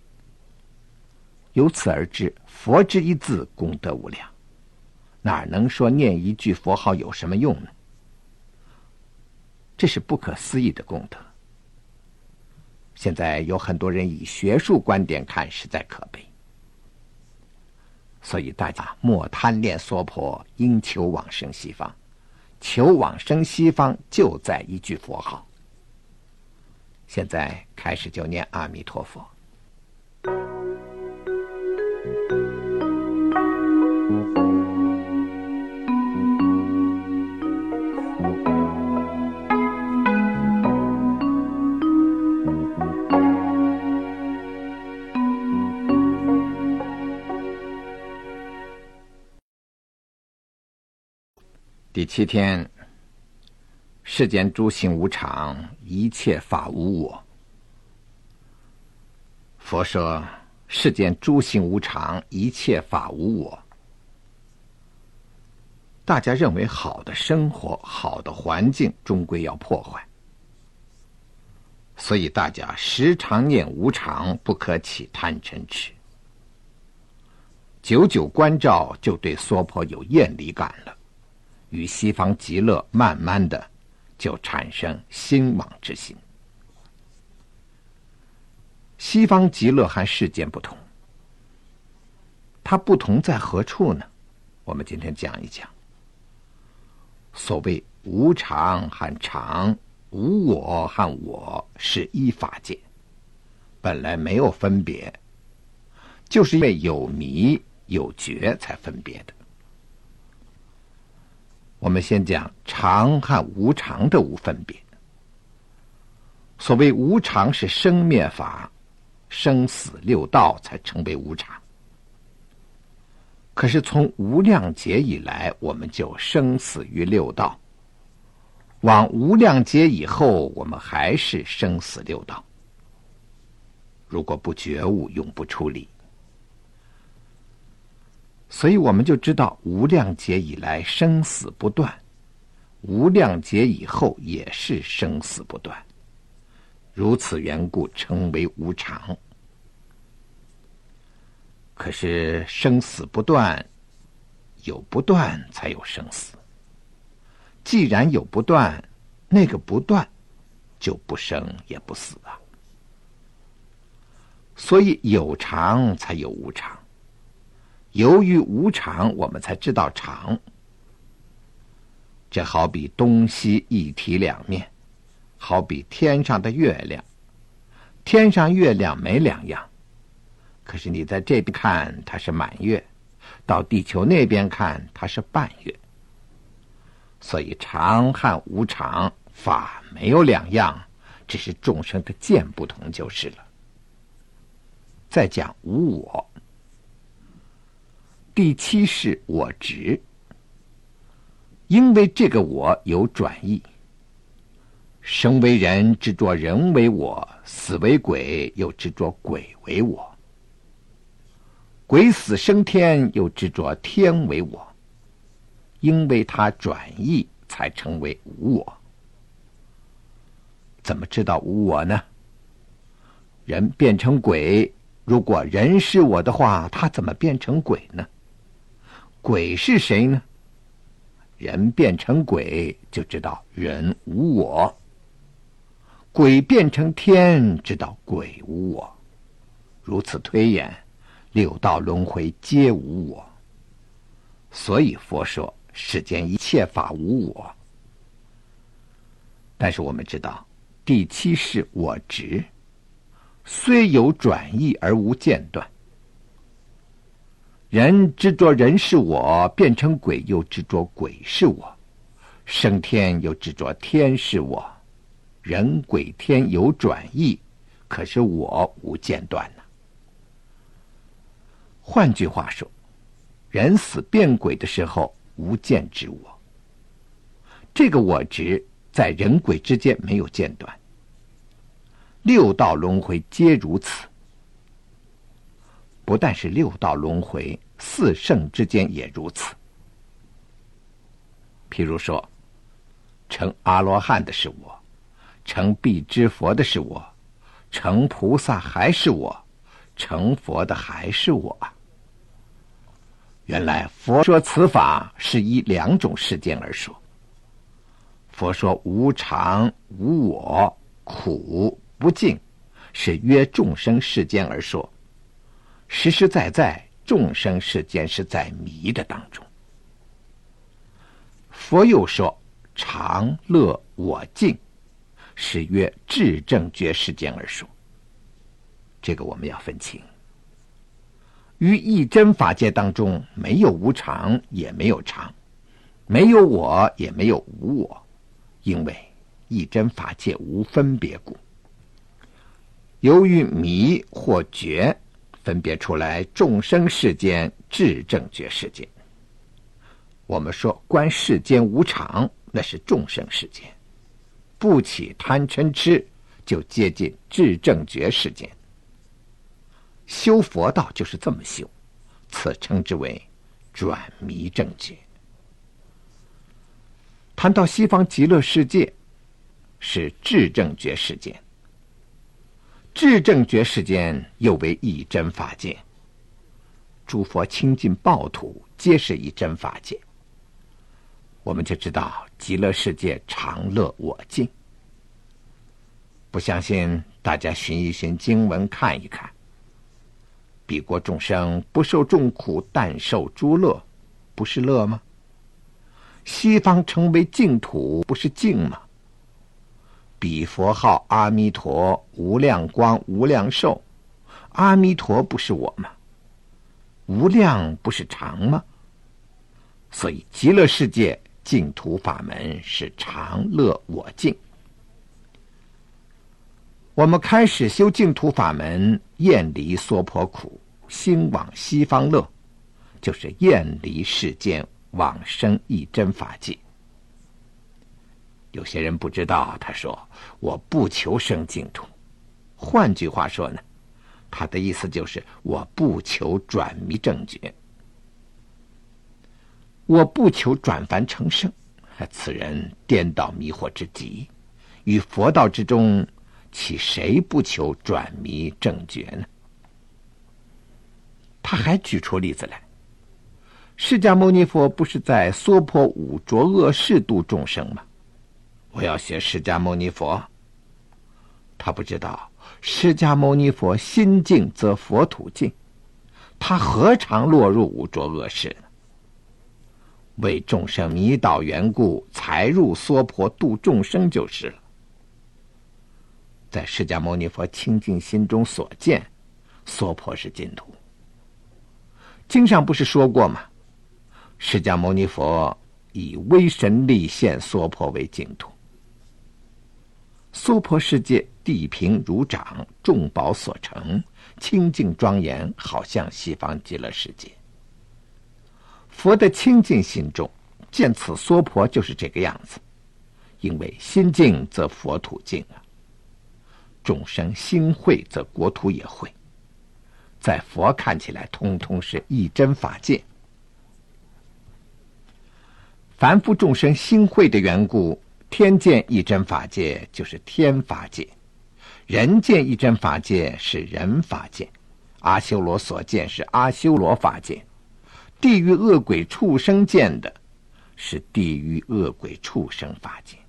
由此而知，佛之一字功德无量，哪能说念一句佛号有什么用呢？这是不可思议的功德。现在有很多人以学术观点看，实在可悲。所以大家莫贪恋娑婆，应求往生西方。求往生西方，就在一句佛号。现在开始就念阿弥陀佛。第七天，世间诸行无常，一切法无我。佛说，世间诸行无常，一切法无我。大家认为好的生活、好的环境，终归要破坏。 所以大家时常念无常，不可起贪嗔痴。久久关照，就对娑婆有厌离感了，与西方极乐慢慢的就产生兴往之心。西方极乐和世间不同，它不同在何处呢？我们今天讲一讲。所谓无常和常，无我和我是一法界，本来没有分别，就是因为有迷有觉才分别的。我们先讲常和无常的无分别。所谓无常是生灭法，生死六道才成为无常。可是从无量劫以来，我们就生死于六道，往无量劫以后，我们还是生死六道。如果不觉悟，永不出离。所以我们就知道无量劫以来生死不断，无量劫以后也是生死不断，如此缘故称为无常。可是生死不断，有不断才有生死。既然有不断，那个不断就不生也不死啊。所以有常才有无常。由于无常，我们才知道常。这好比东西一体两面，好比天上的月亮，天上月亮没两样，可是你在这边看它是满月，到地球那边看它是半月。所以常和无常法没有两样，只是众生的见不同就是了。再讲无我。第七是我执，因为这个我有转移，生为人执着人为我，死为鬼又执着鬼为我，鬼死升天又执着天为我，因为它转移才成为无我。怎么知道无我呢？人变成鬼，如果人是我的话，他怎么变成鬼呢？鬼是谁呢？人变成鬼，就知道人无我；鬼变成天，知道鬼无我。如此推演，六道轮回皆无我。所以佛说世间一切法无我。但是我们知道第七是我执，虽有转移而无间断。人执着人是我，变成鬼又执着鬼是我，升天又执着天是我，人鬼天有转移，可是我无间断呢。换句话说，人死变鬼的时候无间执我，这个我执在人鬼之间没有间断，六道轮回皆如此。不但是六道轮回，四圣之间也如此。譬如说，成阿罗汉的是我，成必知佛的是我，成菩萨还是我，成佛的还是我啊。原来佛说此法是依两种世间而说。佛说无常、无我、苦、不净，是约众生世间而说。实实在在众生世间是在迷的当中。佛又说常乐我净，是约智正觉世间而说。这个我们要分清。于一真法界当中，没有无常，也没有常，没有我，也没有无我，因为一真法界无分别故。由于迷或觉，分别出来众生世间、智正觉世间。我们说观世间无常，那是众生世间，不起贪嗔痴，就接近智正觉世间。修佛道就是这么修，此称之为转迷正觉。谈到西方极乐世界，是智正觉世间， 至正觉世间又为一真法界，诸佛清净报土皆是一真法界，我们就知道极乐世界常乐我净。不相信，大家寻一寻经文看一看。彼国众生不受众苦，但受诸乐，不是乐吗？西方成为净土，不是净吗？彼佛号阿弥陀，无量光无量寿，阿弥陀不是我吗？无量不是常吗？所以极乐世界净土法门是常乐我净。我们开始修净土法门，厌离娑婆苦，心往西方乐，就是厌离世间，往生一真法界。有些人不知道，他说我不求生净土，换句话说呢，他的意思就是我不求转迷正觉，我不求转凡成圣，此人颠倒迷惑之极，于佛道之中，岂谁不求转迷正觉呢？他还举出例子来，释迦牟尼佛不是在娑婆五浊恶世度众生吗？我要学释迦牟尼佛。他不知道释迦牟尼佛心净则佛土净，他何尝落入五浊恶世呢？为众生迷倒缘故，才入娑婆度众生就是了。在释迦牟尼佛清净心中所见，娑婆是净土。经上不是说过吗？释迦牟尼佛以威神力现娑婆为净土。娑婆世界地平如掌，众宝所成，清净庄严，好像西方极乐世界。佛的清净心中见此娑婆就是这个样子，因为心净则佛土净啊。众生心慧则国土也慧，在佛看起来通通是一真法界。凡夫众生心慧的缘故，天见一真法界就是天法界，人见一真法界是人法界，阿修罗所见是阿修罗法界，地狱恶鬼畜生见的是地狱恶鬼畜生法界。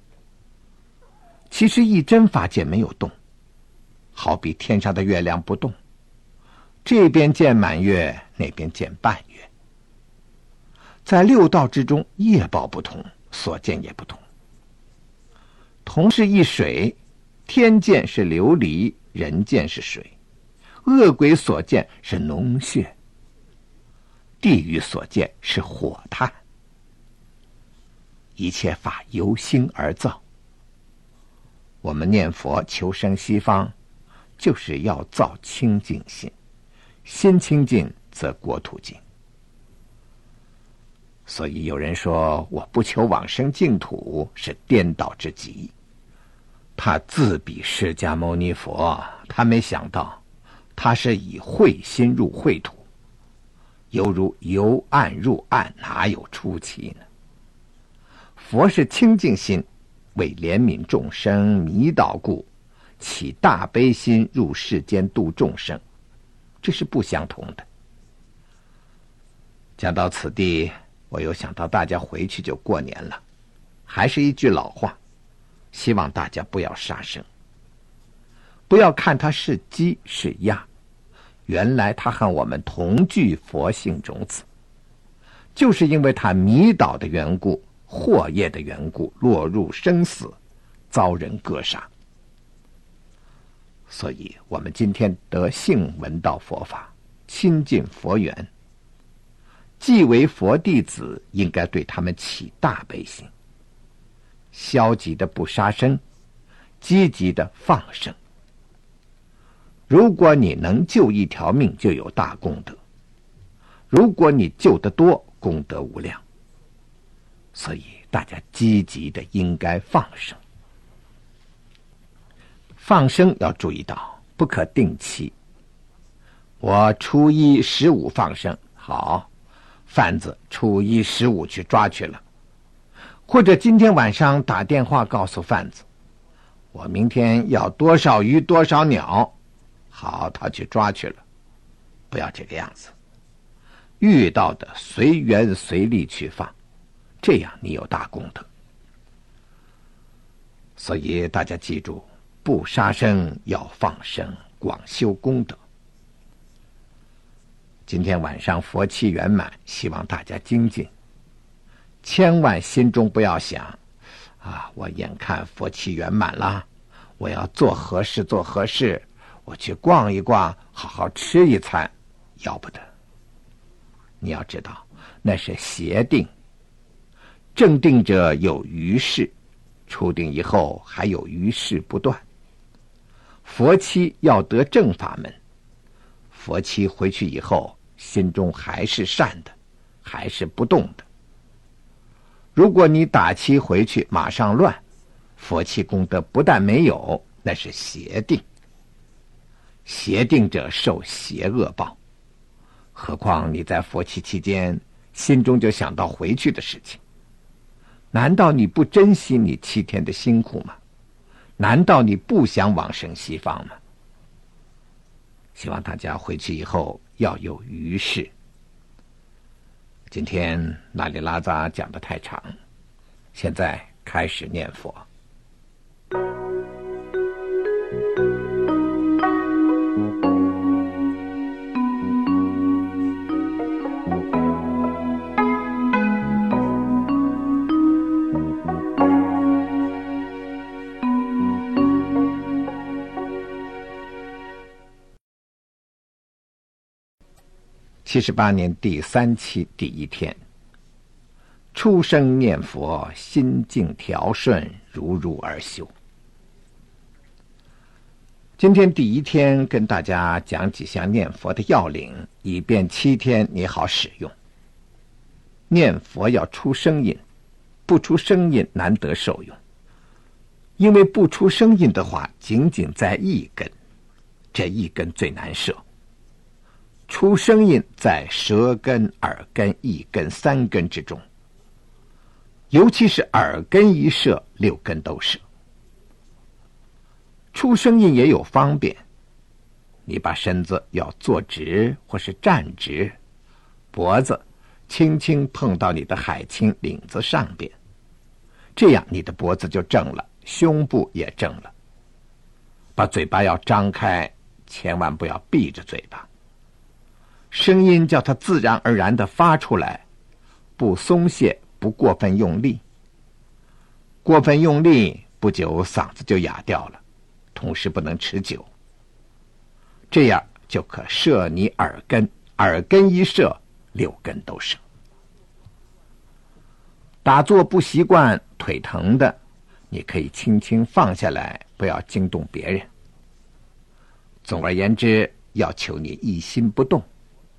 其实一真法界没有动，好比天上的月亮不动，这边见满月，那边见半月。在六道之中，业报不同，所见也不同。同是一水，天见是琉璃，人见是水；恶鬼所见是脓血，地狱所见是火炭。一切法由心而造。我们念佛求生西方，就是要造清净心，心清净则国土净。所以有人说我不求往生净土，是颠倒之极。他自比释迦牟尼佛，他没想到他是以慧心入秽土，犹如由暗入暗，哪有出期呢？佛是清净心，为怜悯众生迷倒故，起大悲心入世间度众生，这是不相同的。讲到此地，我又想到大家回去就过年了，还是一句老话，希望大家不要杀生，不要看它是鸡是鸭，原来它和我们同具佛性种子，就是因为它迷倒的缘故，祸业的缘故，落入生死，遭人割杀。所以我们今天得幸闻到佛法，亲近佛缘，既为佛弟子，应该对他们起大悲心，消极的不杀生，积极的放生。如果你能救一条命，就有大功德；如果你救得多，功德无量。所以大家积极的应该放生。放生要注意到，不可定期。我初一十五放生，好，贩子初一十五去抓去了，或者今天晚上打电话告诉贩子， 我明天要多少鱼多少鸟，好，他去抓去了。不要这个样子，遇到的随缘随力去放，这样你有大功德。所以大家记住，不杀生要放生，广修功德。今天晚上佛期圆满，希望大家精进，千万心中不要想啊，我眼看佛期圆满了，我要做何事做何事，我去逛一逛，好好吃一餐，要不得。你要知道，那是邪定，正定者有余事，出定以后还有余事不断。佛期要得正法门，佛期回去以后，心中还是善的，还是不动的。如果你打七回去马上乱，佛期功德不但没有，那是邪定。邪定者受邪恶报，何况你在佛期期间心中就想到回去的事情，难道你不珍惜你七天的辛苦吗？难道你不想往生西方吗？希望大家回去以后要有余事。今天那里拉扎讲得太长，现在开始念佛。七十八年第三期第一天，初生念佛，心境调顺，如如而修。今天第一天跟大家讲几项念佛的要领，以便七天你好使用。念佛要出声音，不出声音难得受用，因为不出声音的话，仅仅在一根，这一根最难摄。出声音在舌根、耳根、意根三根之中，尤其是耳根一摄，六根都摄。出声音也有方便，你把身子要坐直或是站直，脖子轻轻碰到你的海青领子上边，这样你的脖子就正了，胸部也正了。把嘴巴要张开，千万不要闭着嘴巴，声音叫它自然而然地发出来，不松懈，不过分用力。过分用力，不久嗓子就哑掉了，同时不能持久。这样就可摄你耳根，耳根一摄，六根都摄。打坐不习惯，腿疼的，你可以轻轻放下来，不要惊动别人。总而言之，要求你一心不动。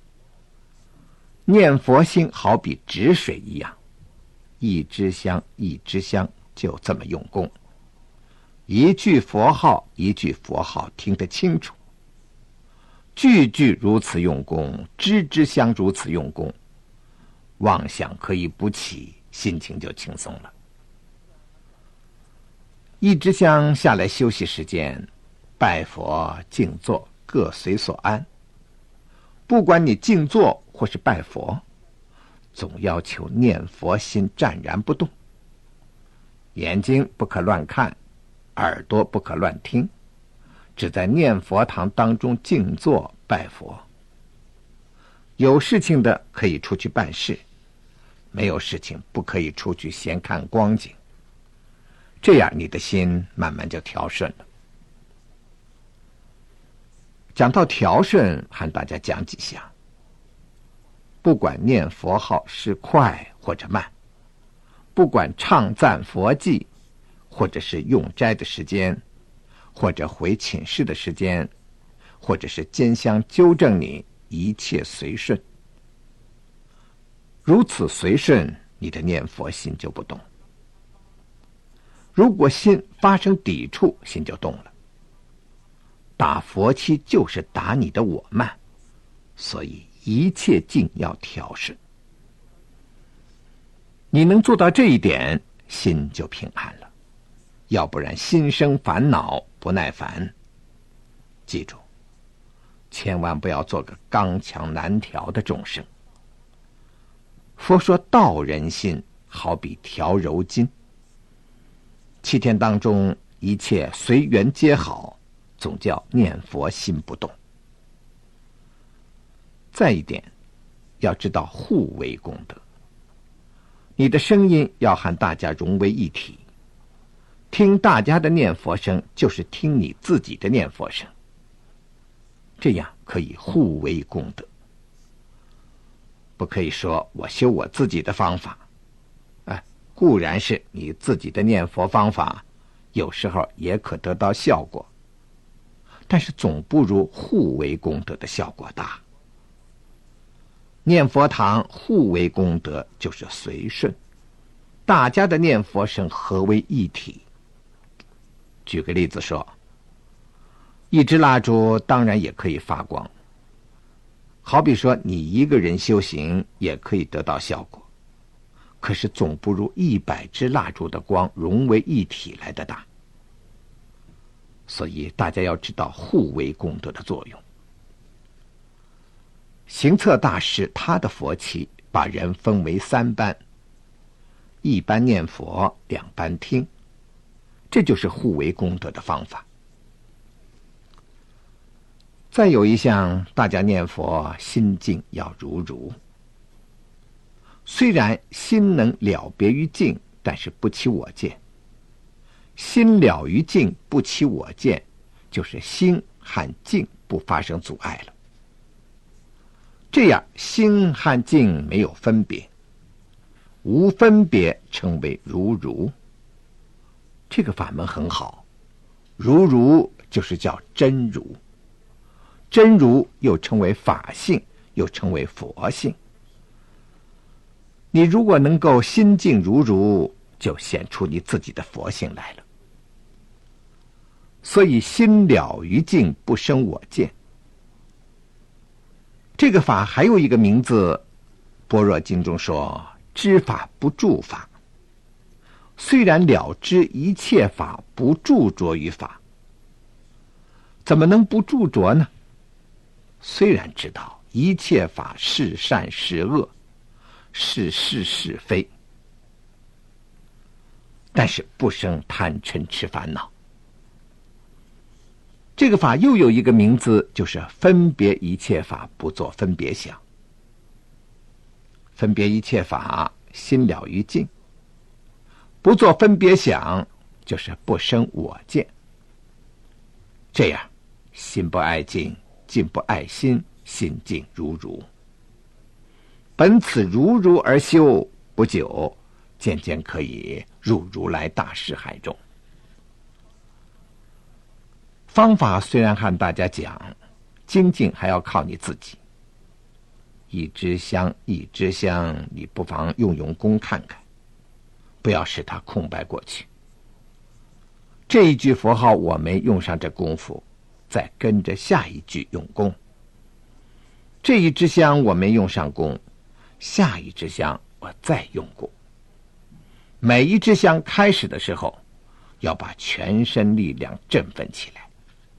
念佛心好比止水一样，一支香一支香，就这么用功。一句佛号一句佛号听得清楚，句句如此用功，支支香如此用功，妄想可以不起，心情就轻松了。一支香下来休息时间，拜佛静坐各随所安。不管你静坐或是拜佛，总要求念佛心湛然不动，眼睛不可乱看，耳朵不可乱听，只在念佛堂当中静坐拜佛。有事情的可以出去办事，没有事情不可以出去闲看光景，这样你的心慢慢就调顺了。讲到调顺，和大家讲几项。不管念佛号是快或者慢，不管唱赞佛偈，或者是用斋的时间，或者回寝室的时间，或者是兼相纠正你，一切随顺。如此随顺，你的念佛心就不动。如果心发生抵触，心就动了。打佛七就是打你的我慢，所以一切尽要调顺。你能做到这一点，心就平安了。 要不然心生烦恼不耐烦。记住，千万不要做个刚强难调的众生。佛说道人心好比调柔筋，七天当中一切随缘皆好，总叫念佛心不动。再一点，要知道互为功德，你的声音要和大家融为一体，听大家的念佛声就是听你自己的念佛声，这样可以互为功德。不可以说我修我自己的方法，哎，固然是你自己的念佛方法有时候也可得到效果，但是总不如互为功德的效果大。念佛堂互为功德就是随顺，大家的念佛声合为一体。举个例子说，一支蜡烛当然也可以发光，好比说你一个人修行也可以得到效果，可是总不如一百支蜡烛的光融为一体来得大。所以大家要知道互为功德的作用。行测大师他的佛期把人分为三班，一班念佛，两班听，这就是互为功德的方法。再有一项，大家念佛心境要如如。虽然心能了别于境，但是不起我见。心了于境，不起我见，就是心和境不发生阻碍了。这样心和境没有分别，无分别称为如如。这个法门很好，如如就是叫真如，真如又称为法性，又称为佛性。你如果能够心境如如，就显出你自己的佛性来了。所以心了于境，不生我见。这个法还有一个名字，般若经中说知法不著法。虽然了知一切法，不著着于法。怎么能不著着呢？虽然知道一切法是善是恶，是是是非，但是不生贪嗔痴烦恼。这个法又有一个名字，就是分别一切法，不做分别想。分别一切法，心了于境，不做分别想，就是不生我见。这样心不爱境，境不爱心，心境如如。本此如如而修，不久渐渐可以入如来大士海中。方法虽然和大家讲，精进还要靠你自己。一支香一支香，你不妨用用功看看，不要使它空白过去。这一句佛号我没用上这功夫，再跟着下一句用功。这一支香我没用上功，下一支香我再用功。每一支香开始的时候，要把全身力量振奋起来。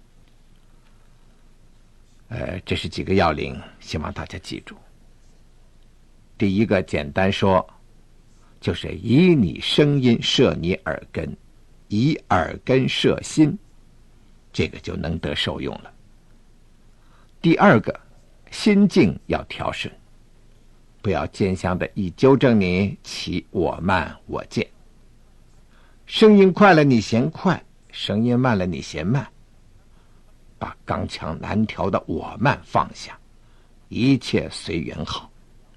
呃，这是几个要领，希望大家记住。第一个简单说，就是以你声音摄你耳根，以耳根摄心，这个就能得受用了。第二个，心境要调顺，不要见相的一纠正你起我慢我见。声音快了你嫌快，声音慢了你嫌慢，把刚强难调的我慢放下，一切随缘好。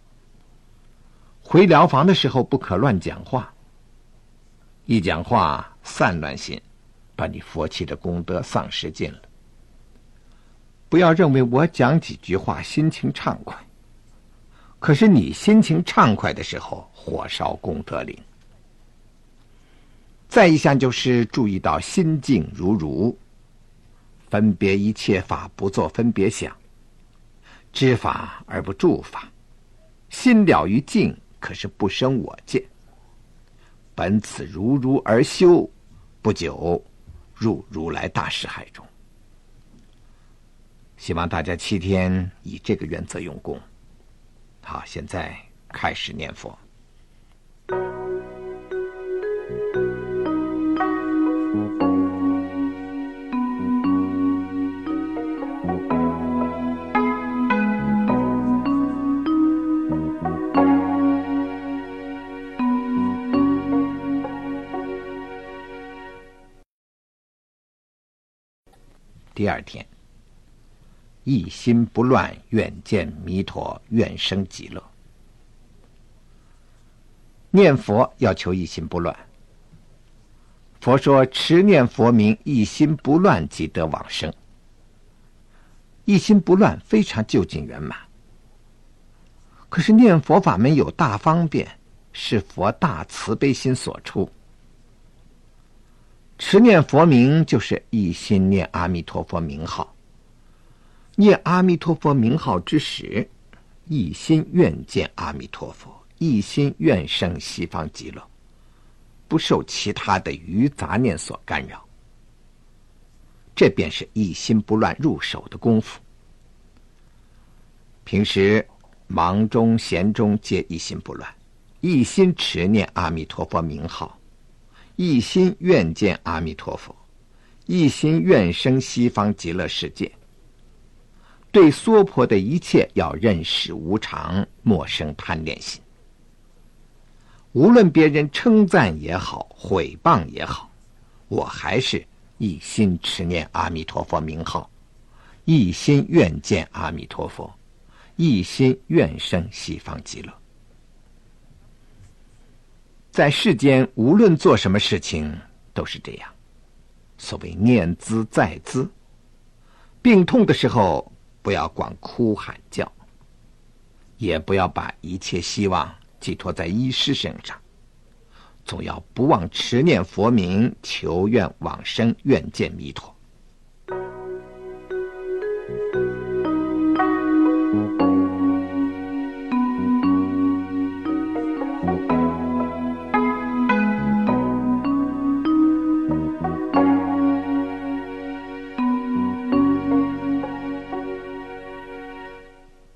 回疗房的时候不可乱讲话，一讲话散乱心，把你佛气的功德丧失尽了。不要认为我讲几句话心情畅快，可是你心情畅快的时候，火烧功德林。再一项就是注意到心境如如，分别一切法，不做分别想，知法而不著法，心了于境，可是不生我见。本此如如而修， 不久入如来大士海中。希望大家七天以这个原则用功。好，现在开始念佛。第二天，一心不乱，愿见弥陀，愿生极乐。念佛要求一心不乱。佛说持念佛名，一心不乱即得往生。一心不乱非常究竟圆满。可是念佛法门有大方便，是佛大慈悲心所出。持念佛名就是一心念阿弥陀佛名号，念阿弥陀佛名号之时，一心愿见阿弥陀佛，一心愿生西方极乐，不受其他的余杂念所干扰。这便是一心不乱入手的功夫。平时忙中闲中皆一心不乱，一心持念阿弥陀佛名号，一心愿见阿弥陀佛，一心愿生西方极乐世界。对娑婆的一切要认识无常，莫生贪恋心。无论别人称赞也好，毁谤也好，我还是一心持念阿弥陀佛名号，一心愿见阿弥陀佛，一心愿生西方极乐。在世间无论做什么事情都是这样，所谓念兹在兹。病痛的时候不要光哭喊叫，也不要把一切希望寄托在医师身上，总要不忘持念佛名，求愿往生，愿见弥陀。